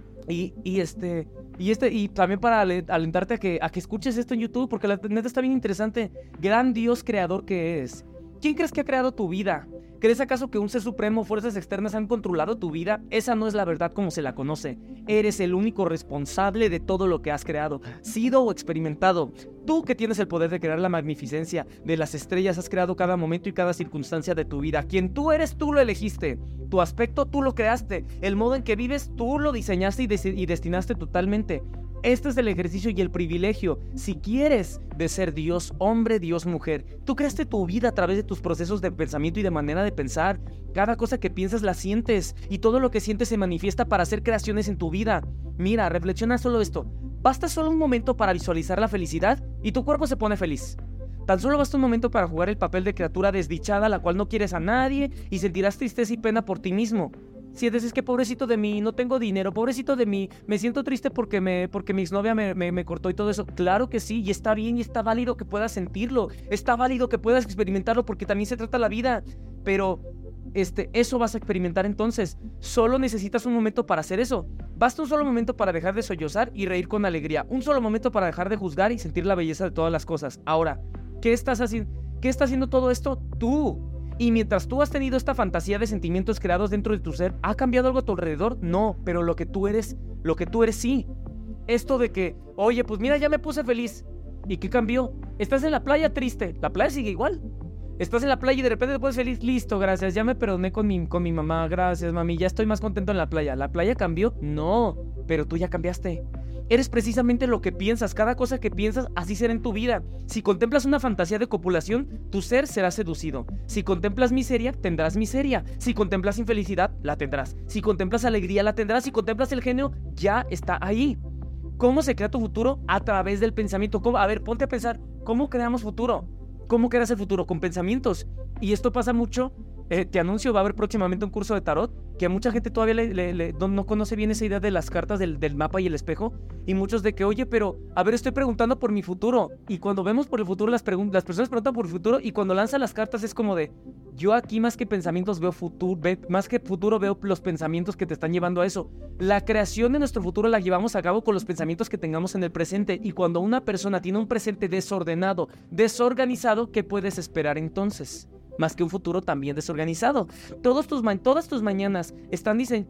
Y, y este... Y, este, y también para alentarte a que, a que escuches esto en YouTube, porque la neta está bien interesante. Gran Dios creador que es. ¿Quién crees que ha creado tu vida? ¿Crees acaso que un ser supremo o fuerzas externas han controlado tu vida? Esa no es la verdad como se la conoce. Eres el único responsable de todo lo que has creado, sido o experimentado. Tú que tienes el poder de crear la magnificencia de las estrellas, has creado cada momento y cada circunstancia de tu vida. Quien tú eres, tú lo elegiste. Tu aspecto, tú lo creaste. El modo en que vives, tú lo diseñaste y, de y destinaste totalmente. Este es el ejercicio y el privilegio, si quieres, de ser Dios hombre, Dios mujer. Tú creaste tu vida a través de tus procesos de pensamiento y de manera de pensar. Cada cosa que piensas la sientes, y todo lo que sientes se manifiesta para hacer creaciones en tu vida. Mira, reflexiona solo esto. Basta solo un momento para visualizar la felicidad y tu cuerpo se pone feliz. Tan solo basta un momento para jugar el papel de criatura desdichada, la cual no quieres a nadie, y sentirás tristeza y pena por ti mismo. Si dices que pobrecito de mí, no tengo dinero, pobrecito de mí, me siento triste porque, me, porque mi exnovia me, me, me cortó y todo eso. Claro que sí, y está bien y está válido que puedas sentirlo. Está válido que puedas experimentarlo, porque también se trata la vida. Pero este, eso vas a experimentar entonces. Solo necesitas un momento para hacer eso. Basta un solo momento para dejar de sollozar y reír con alegría. Un solo momento para dejar de juzgar y sentir la belleza de todas las cosas. Ahora, ¿qué estás haciendo? ¿Qué está haciendo todo esto? Tú. Y mientras tú has tenido esta fantasía de sentimientos creados dentro de tu ser, ¿ha cambiado algo a tu alrededor? No, pero lo que tú eres, lo que tú eres sí. Esto de que, oye, pues mira, ya me puse feliz. ¿Y qué cambió? Estás en la playa triste, la playa sigue igual. Estás en la playa y de repente te pones feliz, listo, gracias, ya me perdoné con mi, con mi mamá, gracias mami, ya estoy más contento en la playa. ¿La playa cambió? No, pero tú ya cambiaste. Eres precisamente lo que piensas. Cada cosa que piensas, así será en tu vida. Si contemplas una fantasía de copulación, tu ser será seducido. Si contemplas miseria, tendrás miseria. Si contemplas infelicidad, la tendrás. Si contemplas alegría, la tendrás. Si contemplas el genio, ya está ahí. ¿Cómo se crea tu futuro? A través del pensamiento. ¿Cómo? A ver, ponte a pensar, ¿cómo creamos futuro? ¿Cómo creas el futuro? Con pensamientos. Y esto pasa mucho. Eh, te anuncio, va a haber próximamente un curso de tarot, que a mucha gente todavía le, le, le, no, no conoce bien esa idea de las cartas del, del mapa y el espejo, y muchos de que, oye, pero, a ver, estoy preguntando por mi futuro, y cuando vemos por el futuro, las, las personas preguntan por el futuro, y cuando lanzan las cartas es como de, yo aquí más que pensamientos veo futuro, ve, más que futuro veo los pensamientos que te están llevando a eso. La creación de nuestro futuro la llevamos a cabo con los pensamientos que tengamos en el presente, y cuando una persona tiene un presente desordenado, desorganizado, ¿qué puedes esperar entonces? Más que un futuro también desorganizado. Todos tus ma todas tus mañanas están diseñadas.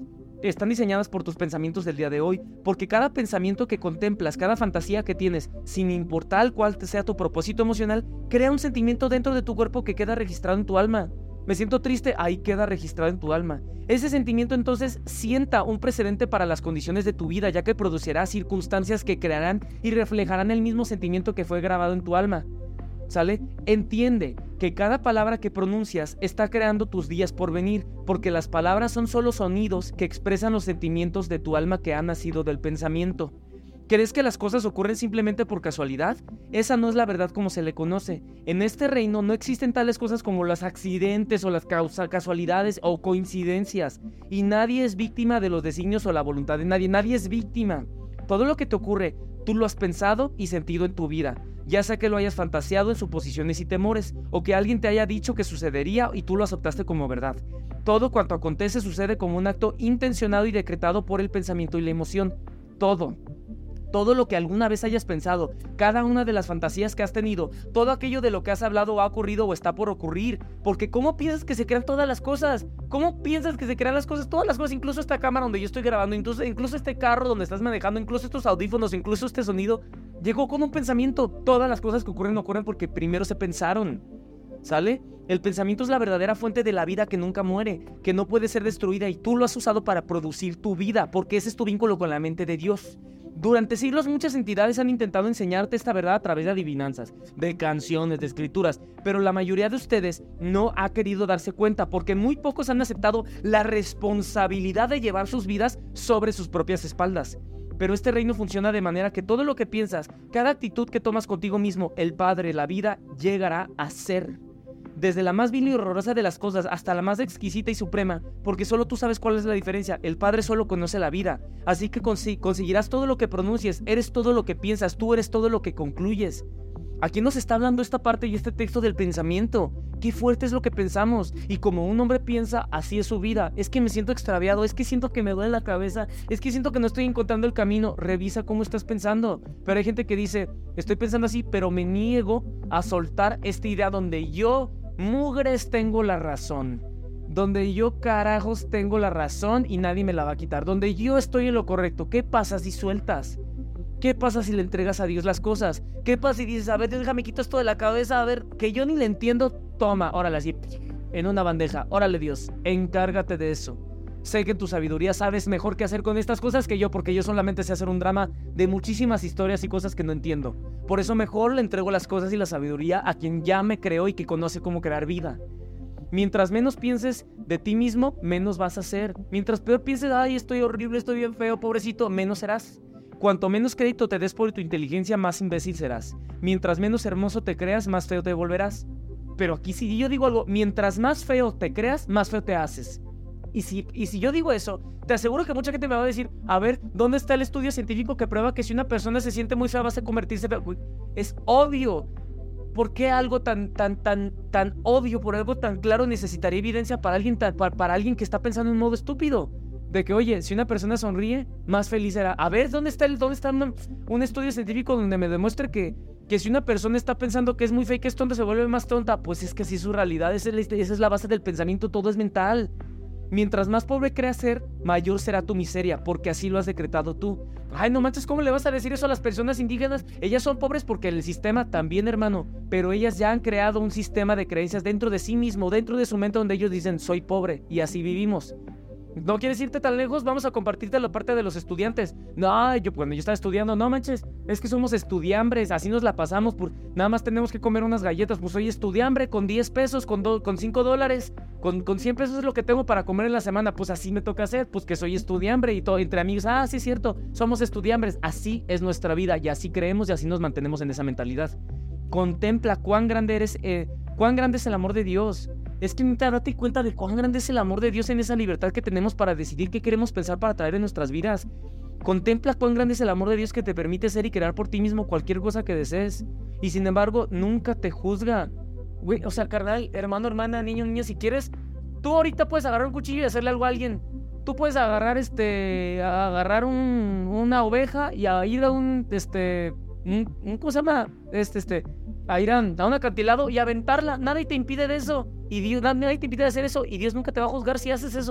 están diseñadas por tus pensamientos del día de hoy, porque cada pensamiento que contemplas, cada fantasía que tienes, sin importar cuál sea tu propósito emocional, crea un sentimiento dentro de tu cuerpo que queda registrado en tu alma. Me siento triste, ahí queda registrado en tu alma. Ese sentimiento entonces sienta un precedente para las condiciones de tu vida, ya que producirá circunstancias que crearán y reflejarán el mismo sentimiento que fue grabado en tu alma. ¿Sale? Entiende que cada palabra que pronuncias está creando tus días por venir, porque las palabras son solo sonidos que expresan los sentimientos de tu alma que han nacido del pensamiento. ¿Crees que las cosas ocurren simplemente por casualidad? Esa no es la verdad como se le conoce. En este reino no existen tales cosas como los accidentes o las casualidades o coincidencias, y nadie es víctima de los designios o la voluntad de nadie. Nadie es víctima. Todo lo que te ocurre, tú lo has pensado y sentido en tu vida, ya sea que lo hayas fantaseado en suposiciones y temores, o que alguien te haya dicho que sucedería y tú lo aceptaste como verdad. Todo cuanto acontece sucede como un acto intencionado y decretado por el pensamiento y la emoción. Todo. Todo lo que alguna vez hayas pensado, cada una de las fantasías que has tenido, todo aquello de lo que has hablado ha ocurrido o está por ocurrir. Porque ¿cómo piensas que se crean todas las cosas? ¿Cómo piensas que se crean las cosas? Todas las cosas, incluso esta cámara donde yo estoy grabando, incluso, incluso este carro donde estás manejando, incluso estos audífonos, incluso este sonido, llegó con un pensamiento. Todas las cosas que ocurren ocurren porque primero se pensaron. ¿Sale? El pensamiento es la verdadera fuente de la vida que nunca muere, que no puede ser destruida, y tú lo has usado para producir tu vida, porque ese es tu vínculo con la mente de Dios. Durante siglos muchas entidades han intentado enseñarte esta verdad a través de adivinanzas, de canciones, de escrituras, pero la mayoría de ustedes no ha querido darse cuenta, porque muy pocos han aceptado la responsabilidad de llevar sus vidas sobre sus propias espaldas. Pero este reino funciona de manera que todo lo que piensas, cada actitud que tomas contigo mismo, el Padre, la vida, llegará a ser. Desde la más vil y horrorosa de las cosas hasta la más exquisita y suprema, porque solo tú sabes cuál es la diferencia. El Padre solo conoce la vida, así que consi- conseguirás todo lo que pronuncies. Eres todo lo que piensas, tú eres todo lo que concluyes. Aquí nos está hablando esta parte y este texto del pensamiento. Qué fuerte es lo que pensamos, y como un hombre piensa, así es su vida. Es que me siento extraviado, es que siento que me duele la cabeza, es que siento que no estoy encontrando el camino. Revisa cómo estás pensando. Pero hay gente que dice, estoy pensando así, pero me niego a soltar esta idea donde yo, mugres, tengo la razón, donde yo, carajos, tengo la razón y nadie me la va a quitar, donde yo estoy en lo correcto. ¿Qué pasa si sueltas? ¿Qué pasa si le entregas a Dios las cosas? ¿Qué pasa si dices, a ver, déjame quito esto de la cabeza, a ver, que yo ni le entiendo? Toma, órale, así, en una bandeja. Órale, Dios, encárgate de eso. Sé que en tu sabiduría sabes mejor qué hacer con estas cosas que yo, porque yo solamente sé hacer un drama de muchísimas historias y cosas que no entiendo. Por eso mejor le entrego las cosas y la sabiduría a quien ya me creó y que conoce cómo crear vida. Mientras menos pienses de ti mismo, menos vas a ser. Mientras peor pienses, ay, estoy horrible, estoy bien feo, pobrecito, menos serás. Cuanto menos crédito te des por tu inteligencia, más imbécil serás. Mientras menos hermoso te creas, más feo te volverás. Pero aquí si yo digo algo, mientras más feo te creas, más feo te haces. Y si, y si yo digo eso, te aseguro que mucha gente me va a decir, a ver, ¿dónde está el estudio científico que prueba que si una persona se siente muy fea va a convertirse fea? Es obvio. ¿Por qué algo tan, tan, tan, tan obvio, por algo tan claro, necesitaría evidencia para alguien, tan, para, para alguien que está pensando en un modo estúpido? De que, oye, si una persona sonríe, más feliz será. A ver, ¿dónde está, el, dónde está un, un estudio científico donde me demuestre que, que si una persona está pensando que es muy fea y que es tonta, se vuelve más tonta? Pues es que así es su realidad, esa es, la, esa es la base del pensamiento, todo es mental. Mientras más pobre creas ser, mayor será tu miseria, porque así lo has decretado tú. Ay, no manches, ¿cómo le vas a decir eso a las personas indígenas? Ellas son pobres porque el sistema también, hermano, pero ellas ya han creado un sistema de creencias dentro de sí mismo, dentro de su mente, donde ellos dicen, soy pobre, y así vivimos. ¿No quieres irte tan lejos? Vamos a compartirte la parte de los estudiantes. No, yo cuando yo estaba estudiando, no manches, es que somos estudiambres, así nos la pasamos, por, nada más tenemos que comer unas galletas. Pues soy estudiambre con diez pesos, con, do, con cinco dólares, con, con cien pesos es lo que tengo para comer en la semana. Pues así me toca hacer, pues que soy estudiambre y todo, entre amigos, ah, sí es cierto, somos estudiambres. Así es nuestra vida y así creemos y así nos mantenemos en esa mentalidad. Contempla cuán grande eres, eh, cuán grande es el amor de Dios. Es que neta, date cuenta de cuán grande es el amor de Dios en esa libertad que tenemos para decidir qué queremos pensar para traer en nuestras vidas. Contempla cuán grande es el amor de Dios que te permite ser y crear por ti mismo cualquier cosa que desees. Y sin embargo, nunca te juzga. Güey, o sea, carnal, hermano, hermana, niño, niña, si quieres, tú ahorita puedes agarrar un cuchillo y hacerle algo a alguien. Tú puedes agarrar, este, agarrar un, una oveja y a ir a un, este, un, un ¿cómo se llama? Este, este, a ir a, a un acantilado y aventarla. Nadie te impide de eso. Y Dios, nadie te impide de hacer eso. Y Dios nunca te va a juzgar si haces eso.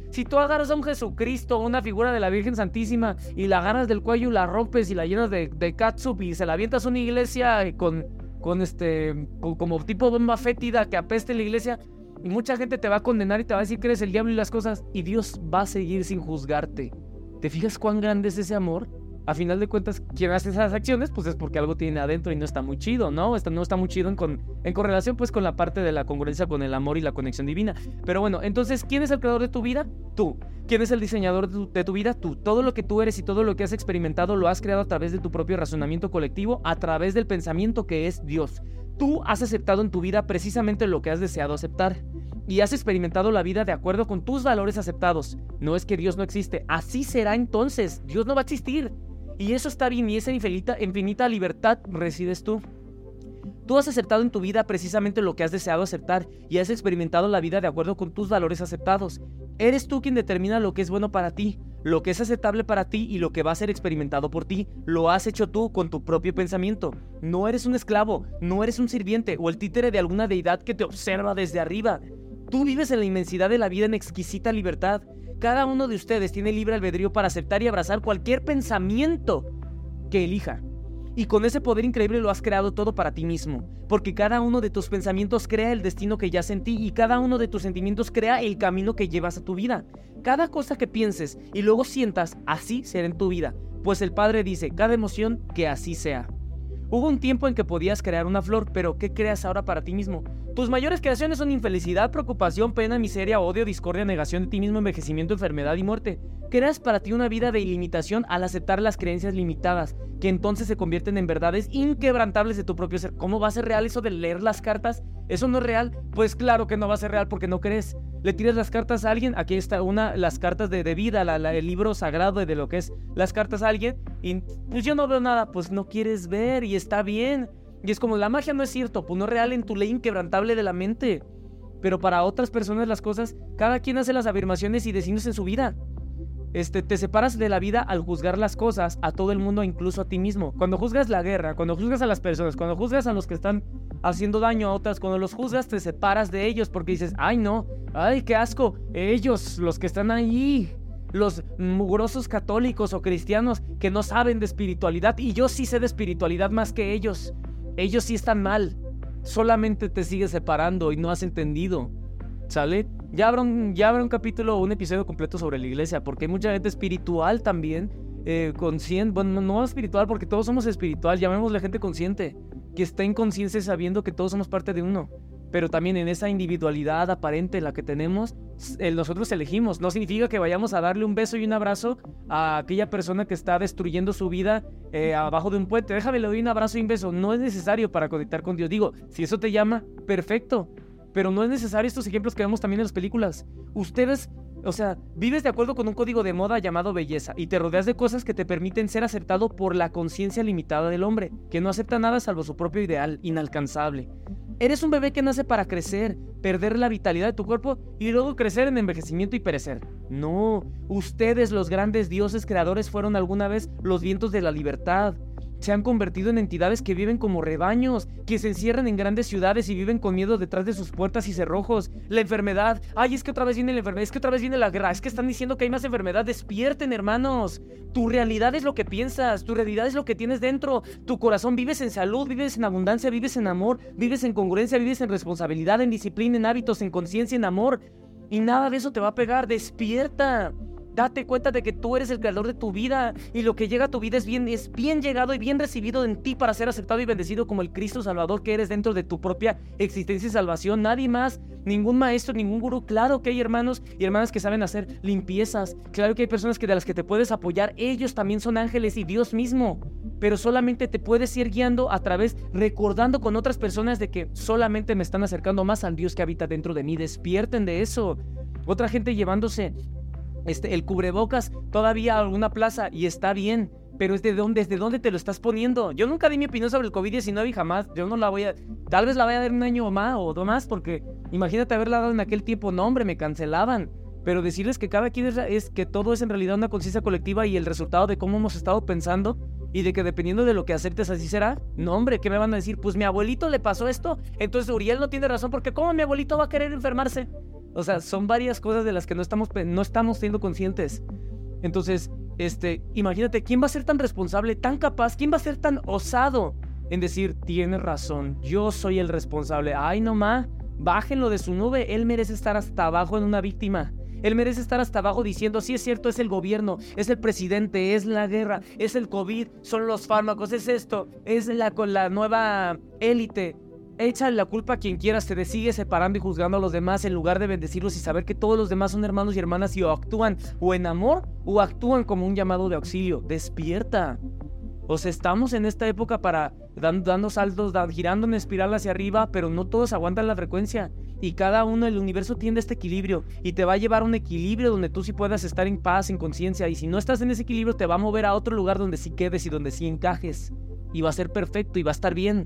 Si tú agarras a un Jesucristo, una figura de la Virgen Santísima, y la agarras del cuello y la rompes y la llenas de, de catsup y se la avientas a una iglesia con, con este, con, como tipo bomba fétida que apeste la iglesia, y mucha gente te va a condenar y te va a decir que eres el diablo y las cosas, y Dios va a seguir sin juzgarte. ¿Te fijas cuán grande es ese amor? A final de cuentas, quien hace esas acciones, pues es porque algo tiene adentro y no está muy chido, ¿no? Está, no está muy chido en, con, en correlación, pues, con la parte de la congruencia con el amor y la conexión divina. Pero bueno, entonces, ¿quién es el creador de tu vida? Tú. ¿Quién es el diseñador de tu, de tu vida? Tú. Todo lo que tú eres y todo lo que has experimentado lo has creado a través de tu propio razonamiento colectivo, a través del pensamiento que es Dios. Tú has aceptado en tu vida precisamente lo que has deseado aceptar. Y has experimentado la vida de acuerdo con tus valores aceptados. No es que Dios no existe. Así será entonces. Dios no va a existir. Y eso está bien, y esa infinita, infinita libertad resides tú. Tú has aceptado en tu vida precisamente lo que has deseado aceptar y has experimentado la vida de acuerdo con tus valores aceptados. Eres tú quien determina lo que es bueno para ti, lo que es aceptable para ti y lo que va a ser experimentado por ti. Lo has hecho tú con tu propio pensamiento. No eres un esclavo, no eres un sirviente o el títere de alguna deidad que te observa desde arriba. Tú vives en la inmensidad de la vida en exquisita libertad. Cada uno de ustedes tiene libre albedrío para aceptar y abrazar cualquier pensamiento que elija. Y con ese poder increíble lo has creado todo para ti mismo. Porque cada uno de tus pensamientos crea el destino que yace en ti y cada uno de tus sentimientos crea el camino que llevas a tu vida. Cada cosa que pienses y luego sientas, así será en tu vida. Pues el Padre dice, cada emoción, que así sea. Hubo un tiempo en que podías crear una flor, pero ¿qué creas ahora para ti mismo? Tus mayores creaciones son infelicidad, preocupación, pena, miseria, odio, discordia, negación de ti mismo, envejecimiento, enfermedad y muerte. Creas para ti una vida de ilimitación al aceptar las creencias limitadas, que entonces se convierten en verdades inquebrantables de tu propio ser. ¿Cómo va a ser real eso de leer las cartas? ¿Eso no es real? Pues claro que no va a ser real porque no crees. Le tiras las cartas a alguien, aquí está una, las cartas de, de vida, la, la, el libro sagrado de lo que es las cartas a alguien, y pues yo no veo nada, pues no quieres ver y está bien. Y es como, la magia no es cierto, pues no es real en tu ley inquebrantable de la mente. Pero para otras personas las cosas, cada quien hace las afirmaciones y designios en su vida. Este, te separas de la vida al juzgar las cosas, a todo el mundo, incluso a ti mismo. Cuando juzgas la guerra, cuando juzgas a las personas, cuando juzgas a los que están haciendo daño a otras, cuando los juzgas te separas de ellos porque dices, ay no, ay qué asco, ellos, los que están ahí, los mugrosos católicos o cristianos que no saben de espiritualidad, y yo sí sé de espiritualidad más que ellos. Ellos sí están mal, solamente te sigues separando y no has entendido, ¿sale? Ya habrá un, ya habrá un capítulo o un episodio completo sobre la iglesia, porque hay mucha gente espiritual también, eh, consciente, bueno, no espiritual porque todos somos espiritual, llamémosle gente consciente, que está en conciencia sabiendo que todos somos parte de uno, pero también en esa individualidad aparente la que tenemos, eh, nosotros elegimos. No significa que vayamos a darle un beso y un abrazo a aquella persona que está destruyendo su vida eh, abajo de un puente. Déjame, le doy un abrazo y un beso. No es necesario para conectar con Dios. Digo, si eso te llama, perfecto, pero no es necesario estos ejemplos que vemos también en las películas. Ustedes, o sea, vives de acuerdo con un código de moda llamado belleza y te rodeas de cosas que te permiten ser aceptado por la conciencia limitada del hombre, que no acepta nada salvo su propio ideal, inalcanzable. Eres un bebé que nace para crecer, perder la vitalidad de tu cuerpo y luego crecer en envejecimiento y perecer. No, ustedes, los grandes dioses creadores, fueron alguna vez los vientos de la libertad. Se han convertido en entidades que viven como rebaños, que se encierran en grandes ciudades y viven con miedo detrás de sus puertas y cerrojos. La enfermedad, ay, es que otra vez viene la enfermedad, es que otra vez viene la guerra, es que están diciendo que hay más enfermedad. Despierten, hermanos. Tu realidad es lo que piensas, tu realidad es lo que tienes dentro. Tu corazón, vives en salud, vives en abundancia, vives en amor, vives en congruencia, vives en responsabilidad, en disciplina, en hábitos, en conciencia, en amor. Y nada de eso te va a pegar. Despierta. Date cuenta de que tú eres el creador de tu vida y lo que llega a tu vida es bien, es bien llegado y bien recibido en ti para ser aceptado y bendecido como el Cristo Salvador que eres dentro de tu propia existencia y salvación. Nadie más, ningún maestro, ningún gurú. Claro que hay hermanos y hermanas que saben hacer limpiezas. Claro que hay personas que de las que te puedes apoyar. Ellos también son ángeles y Dios mismo. Pero solamente te puedes ir guiando a través, recordando con otras personas de que solamente me están acercando más al Dios que habita dentro de mí. Despierten de eso. Otra gente llevándose Este, el cubrebocas todavía a alguna plaza y está bien, pero es de dónde, ¿desde dónde te lo estás poniendo? Yo nunca di mi opinión sobre el covid diecinueve y jamás, yo no la voy a, tal vez la vaya a dar un año o más o dos más, porque imagínate haberla dado en aquel tiempo, no hombre, me cancelaban. Pero decirles que cada quien es, es que todo es en realidad una conciencia colectiva y el resultado de cómo hemos estado pensando y de que dependiendo de lo que aceptes así será. No hombre, ¿qué me van a decir? Pues mi abuelito le pasó esto, entonces Uriel no tiene razón porque ¿cómo mi abuelito va a querer enfermarse? O sea, son varias cosas de las que no estamos, no estamos siendo conscientes. Entonces, este, imagínate, ¿quién va a ser tan responsable, tan capaz? ¿Quién va a ser tan osado en decir, tienes razón, yo soy el responsable? Ay, no ma, bájenlo de su nube. Él merece estar hasta abajo en una víctima. Él merece estar hasta abajo diciendo, sí es cierto, es el gobierno, es el presidente, es la guerra, es el COVID, son los fármacos, es esto, es la, con la nueva élite. Échale la culpa a quien quieras, te sigue separando y juzgando a los demás en lugar de bendecirlos y saber que todos los demás son hermanos y hermanas y o actúan o en amor o actúan como un llamado de auxilio. Despierta. O sea, estamos en esta época para dando, dando saltos, dan, girando en espiral hacia arriba, pero no todos aguantan la frecuencia. Y cada uno, el universo tiende a este equilibrio y te va a llevar a un equilibrio donde tú sí puedas estar en paz, en conciencia. Y si no estás en ese equilibrio, te va a mover a otro lugar donde sí quedes y donde sí encajes. Y va a ser perfecto y va a estar bien.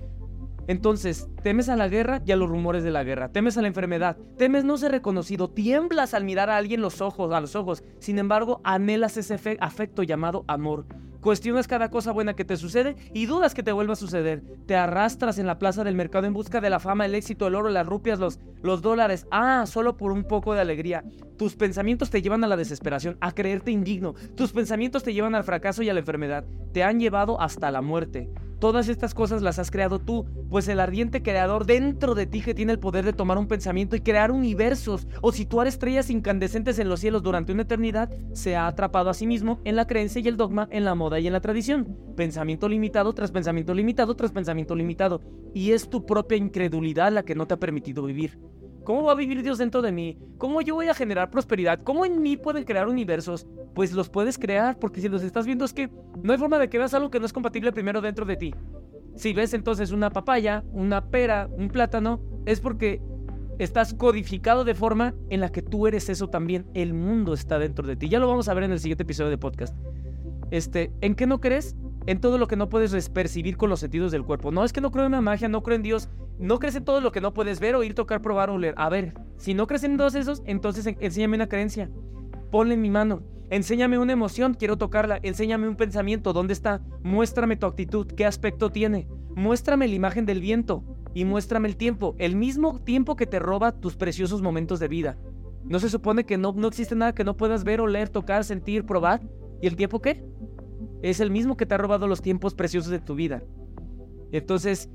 Entonces, temes a la guerra y a los rumores de la guerra, temes a la enfermedad, temes no ser reconocido, tiemblas al mirar a alguien los ojos, a los ojos, sin embargo, anhelas ese afecto llamado amor. Cuestionas cada cosa buena que te sucede y dudas que te vuelva a suceder. Te arrastras en la plaza del mercado en busca de la fama, el éxito, el oro, las rupias, los, los dólares. Ah, solo por un poco de alegría. Tus pensamientos te llevan a la desesperación, a creerte indigno. Tus pensamientos te llevan al fracaso y a la enfermedad. Te han llevado hasta la muerte. Todas estas cosas las has creado tú, pues el ardiente creador dentro de ti que tiene el poder de tomar un pensamiento y crear universos o situar estrellas incandescentes en los cielos durante una eternidad, se ha atrapado a sí mismo en la creencia y el dogma, en la moda y en la tradición. Pensamiento limitado tras pensamiento limitado tras pensamiento limitado. Y es tu propia incredulidad la que no te ha permitido vivir. ¿Cómo va a vivir Dios dentro de mí? ¿Cómo yo voy a generar prosperidad? ¿Cómo en mí pueden crear universos? Pues los puedes crear, porque si los estás viendo es que no hay forma de que veas algo que no es compatible primero dentro de ti. Si ves entonces una papaya, una pera, un plátano, es porque estás codificado de forma en la que tú eres eso también. El mundo está dentro de ti. Ya lo vamos a ver en el siguiente episodio de podcast. Este, ¿en qué no crees? En todo lo que no puedes percibir con los sentidos del cuerpo. No, es que no creo en la magia, no creo en Dios. No crees en todo lo que no puedes ver, oír, tocar, probar o leer. A ver, si no crees en todos esos, entonces en- enséñame una creencia. Ponle en mi mano. Enséñame una emoción, quiero tocarla. Enséñame un pensamiento, ¿dónde está? Muéstrame tu actitud, ¿qué aspecto tiene? Muéstrame la imagen del viento y muéstrame el tiempo. El mismo tiempo que te roba tus preciosos momentos de vida. ¿No se supone que no, no existe nada que no puedas ver, oler, tocar, sentir, probar? ¿Y el tiempo qué? Es el mismo que te ha robado los tiempos preciosos de tu vida. Entonces,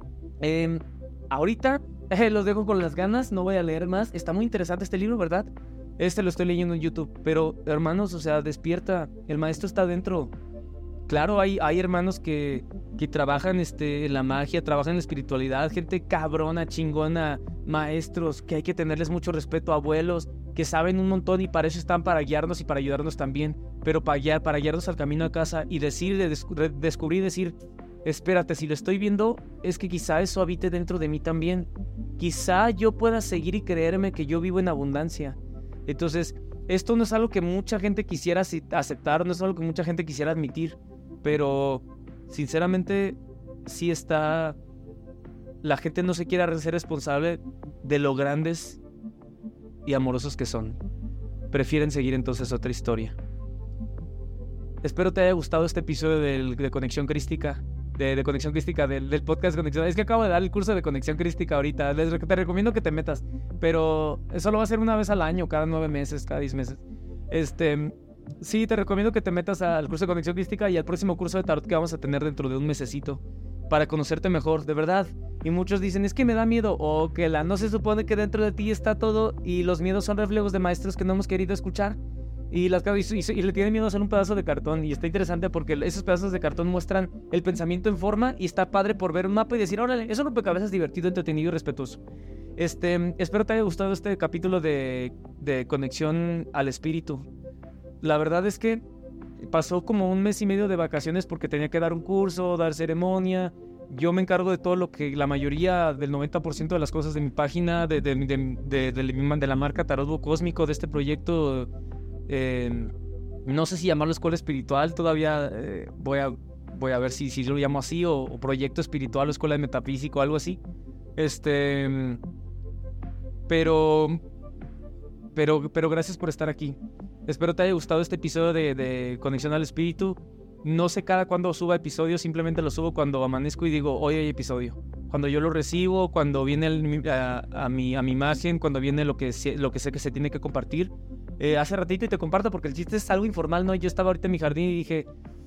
eh, ahorita eh, los dejo con las ganas, no voy a leer más. Está muy interesante este libro, ¿verdad? Este lo estoy leyendo en YouTube, pero hermanos, o sea, despierta, el maestro está dentro. Claro, hay, hay hermanos que, que trabajan este, en la magia, trabajan en la espiritualidad, gente cabrona, chingona, maestros, que hay que tenerles mucho respeto, abuelos, que saben un montón y para eso están, para guiarnos y para ayudarnos también, pero para, guiar, para guiarnos al camino a casa y decir, de des, de descubrir, decir, espérate, si lo estoy viendo, es que quizá eso habite dentro de mí también. Quizá yo pueda seguir y creerme que yo vivo en abundancia. Entonces, esto no es algo que mucha gente quisiera aceptar, no es algo que mucha gente quisiera admitir, pero sinceramente sí está... La gente no se quiere hacer responsable de lo grandes y amorosos que son. Prefieren seguir entonces otra historia. Espero te haya gustado este episodio de, de Conexión Crística. De, de Conexión Crística, del, del podcast Conexión. Es que acabo de dar el curso de Conexión Crística ahorita. Les, te recomiendo que te metas. Pero eso lo va a hacer una vez al año, cada nueve meses, cada diez meses. Este, sí, te recomiendo que te metas al curso de Conexión Crística y al próximo curso de tarot que vamos a tener dentro de un mesecito. Para conocerte mejor, de verdad. Y muchos dicen, es que me da miedo. O que la no se supone que dentro de ti está todo y los miedos son reflejos de maestros que no hemos querido escuchar. Y, las, y, y, y le tienen miedo a hacer un pedazo de cartón. Y está interesante porque esos pedazos de cartón muestran el pensamiento en forma. Y está padre por ver un mapa y decir, órale, es un rompecabezas divertido, entretenido y respetuoso. Este, espero te haya gustado este capítulo de, de Conexión al Espíritu. La verdad es que pasó como un mes y medio de vacaciones porque tenía que dar un curso, dar ceremonia. Yo me encargo de todo lo que la mayoría del noventa por ciento de las cosas de mi página, de, de, de, de, de, de, de la marca Tarot Cósmico, de este proyecto. Eh, no sé si llamarlo escuela espiritual, todavía eh, voy, a, voy a ver si, si yo lo llamo así, o, o proyecto espiritual o escuela de metafísico, algo así. Este, pero, pero, pero gracias por estar aquí. Espero te haya gustado este episodio de, de Conexión al Espíritu. No sé cada cuándo suba episodio, simplemente lo subo cuando amanezco y digo, hoy hay episodio. cuando yo lo recibo, cuando viene el, a, a, mi, a mi imagen, cuando viene lo que, lo que sé que se tiene que compartir. Eh, hace ratito y te comparto porque el chiste es algo informal, ¿no? Yo estaba ahorita en mi jardín y dije,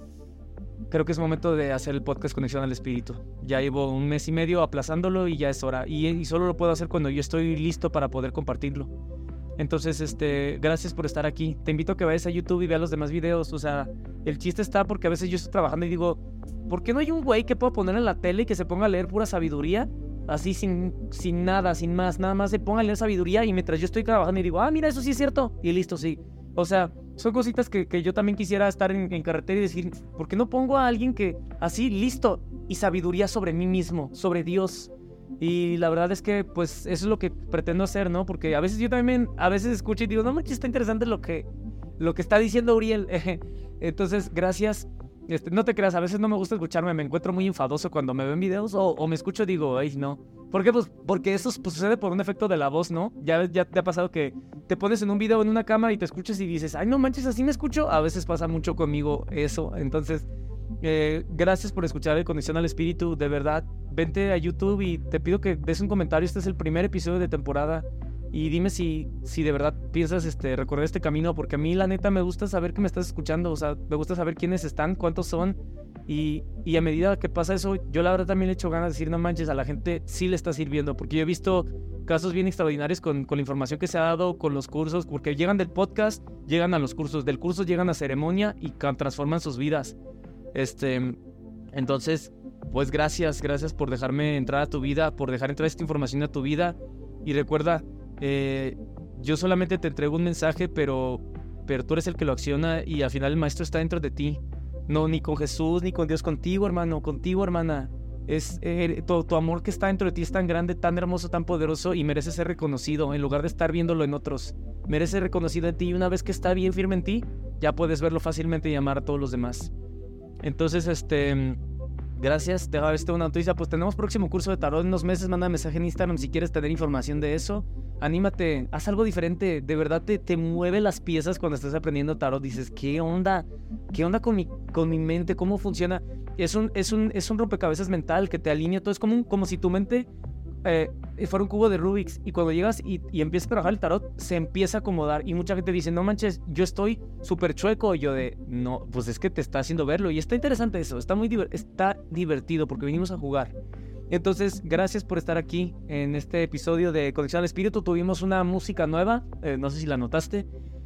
creo que es momento de hacer el podcast Conexión al Espíritu. Ya llevo un mes y medio aplazándolo y ya es hora. Y, y solo lo puedo hacer cuando yo estoy listo para poder compartirlo. Entonces, este, gracias por estar aquí. Te invito a que vayas a YouTube y veas los demás videos. O sea, el chiste está porque a veces yo estoy trabajando y digo, ¿por qué no hay un güey que pueda poner en la tele y que se ponga a leer pura sabiduría? Así sin, sin nada, sin más, nada más se ponga a leer sabiduría y mientras yo estoy trabajando y digo, ah, mira, eso sí es cierto. Y listo, sí. O sea, son cositas que, que yo también quisiera estar en, en carretera y decir, ¿por qué no pongo a alguien que así, listo, y sabiduría sobre mí mismo, sobre Dios? Y la verdad es que, pues, eso es lo que pretendo hacer, ¿no? Porque a veces yo también, a veces escucho y digo, no manches, está interesante lo que, lo que está diciendo Uriel. Entonces, gracias. Este, no te creas, a veces no me gusta escucharme, me encuentro muy enfadoso cuando me ven videos o, o me escucho y digo, ay, no. ¿Por qué? Pues porque eso pues, sucede por un efecto de la voz, ¿no? Ya, ya te ha pasado que te pones en un video en una cámara y te escuchas y dices, ay, no manches, así me escucho. A veces pasa mucho conmigo eso. Entonces, eh, gracias por escuchar el Conexión al Espíritu. De verdad, vente a YouTube y te pido que des un comentario. Este es el primer episodio de temporada. Y dime si, si de verdad piensas este, recorrer este camino, porque a mí la neta me gusta saber que me estás escuchando, o sea, me gusta saber quiénes están, cuántos son, y, y a medida que pasa eso, yo la verdad también le echo ganas de decir, no manches, a la gente sí le está sirviendo, porque yo he visto casos bien extraordinarios con, con la información que se ha dado, con los cursos, porque llegan del podcast, llegan a los cursos, del curso llegan a ceremonia y transforman sus vidas. Este, entonces, pues gracias, gracias por dejarme entrar a tu vida, por dejar entrar esta información a tu vida, y recuerda, Eh, yo solamente te entrego un mensaje, pero, pero tú eres el que lo acciona y al final el maestro está dentro de ti. No, ni con Jesús, ni con Dios, contigo, hermano, contigo, hermana. Es, eh, tu, tu amor que está dentro de ti es tan grande, tan hermoso, tan poderoso y merece ser reconocido en lugar de estar viéndolo en otros. Merece ser reconocido en ti y una vez que está bien firme en ti, ya puedes verlo fácilmente y amar a todos los demás. Entonces, este... gracias, te va a una noticia. Pues tenemos próximo curso de tarot en unos meses. Manda mensaje en Instagram si quieres tener información de eso. Anímate, haz algo diferente. De verdad te, te mueve las piezas cuando estás aprendiendo tarot. Dices, ¿qué onda? ¿Qué onda con mi, con mi mente? ¿Cómo funciona? Es un, es un, es un rompecabezas mental que te alinea todo. Es como, un, como si tu mente eh, fuera un cubo de Rubik's. Y cuando llegas y, y empiezas a trabajar el tarot, se empieza a acomodar. Y mucha gente dice, no manches, yo estoy súper chueco. Y yo de, no, pues es que te está haciendo verlo. Y está interesante eso, está muy diver- está divertido porque venimos a jugar. Entonces, gracias por estar aquí en este episodio de Conexión al Espíritu. Tuvimos una música nueva, eh, no sé si la notaste.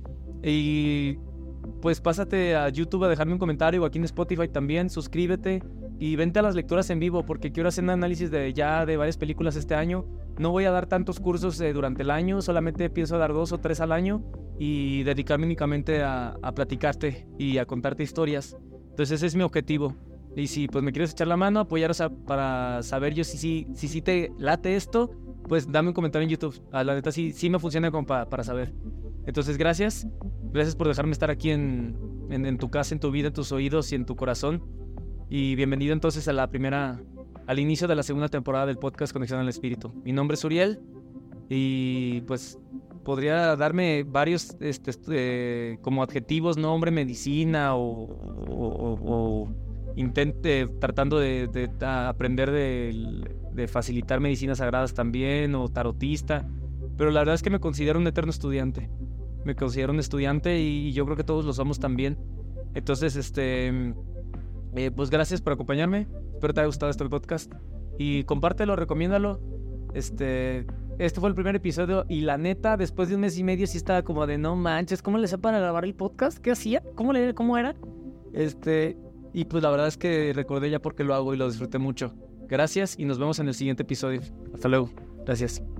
Y pues pásate a YouTube a dejarme un comentario o aquí en Spotify también, suscríbete y vente a las lecturas en vivo porque quiero hacer un análisis de ya de varias películas este año. No voy a dar tantos cursos eh, durante el año, solamente pienso dar dos o tres al año y dedicarme únicamente a, a platicarte y a contarte historias. Entonces ese es mi objetivo. Y si pues me quieres echar la mano, apoyar, o sea, para saber yo si sí si, si te late esto, pues dame un comentario en YouTube. A la neta sí, sí me funciona como pa, para saber. Entonces gracias, gracias por dejarme estar aquí en, en, en tu casa, en tu vida, en tus oídos y en tu corazón. Y bienvenido entonces a la primera, al inicio de la segunda temporada del podcast Conexión al Espíritu. Mi nombre es Uriel y pues podría darme varios este, este, como adjetivos, nombre, medicina o, o, o, o intente tratando de, de, de aprender de, de facilitar medicinas sagradas también o tarotista, pero la verdad es que me considero un eterno estudiante. Me considero un estudiante y yo creo que todos lo somos también. Entonces, este, eh, pues gracias por acompañarme. Espero te haya gustado este podcast y compártelo, recomiéndalo. Este, este fue el primer episodio y la neta, después de un mes y medio sí estaba como de no manches, ¿cómo le hacía para grabar el podcast? ¿Qué hacía? ¿Cómo le, cómo era? Este, y pues la verdad es que recordé ya por qué lo hago y lo disfruté mucho. Gracias y nos vemos en el siguiente episodio. Hasta luego. Gracias.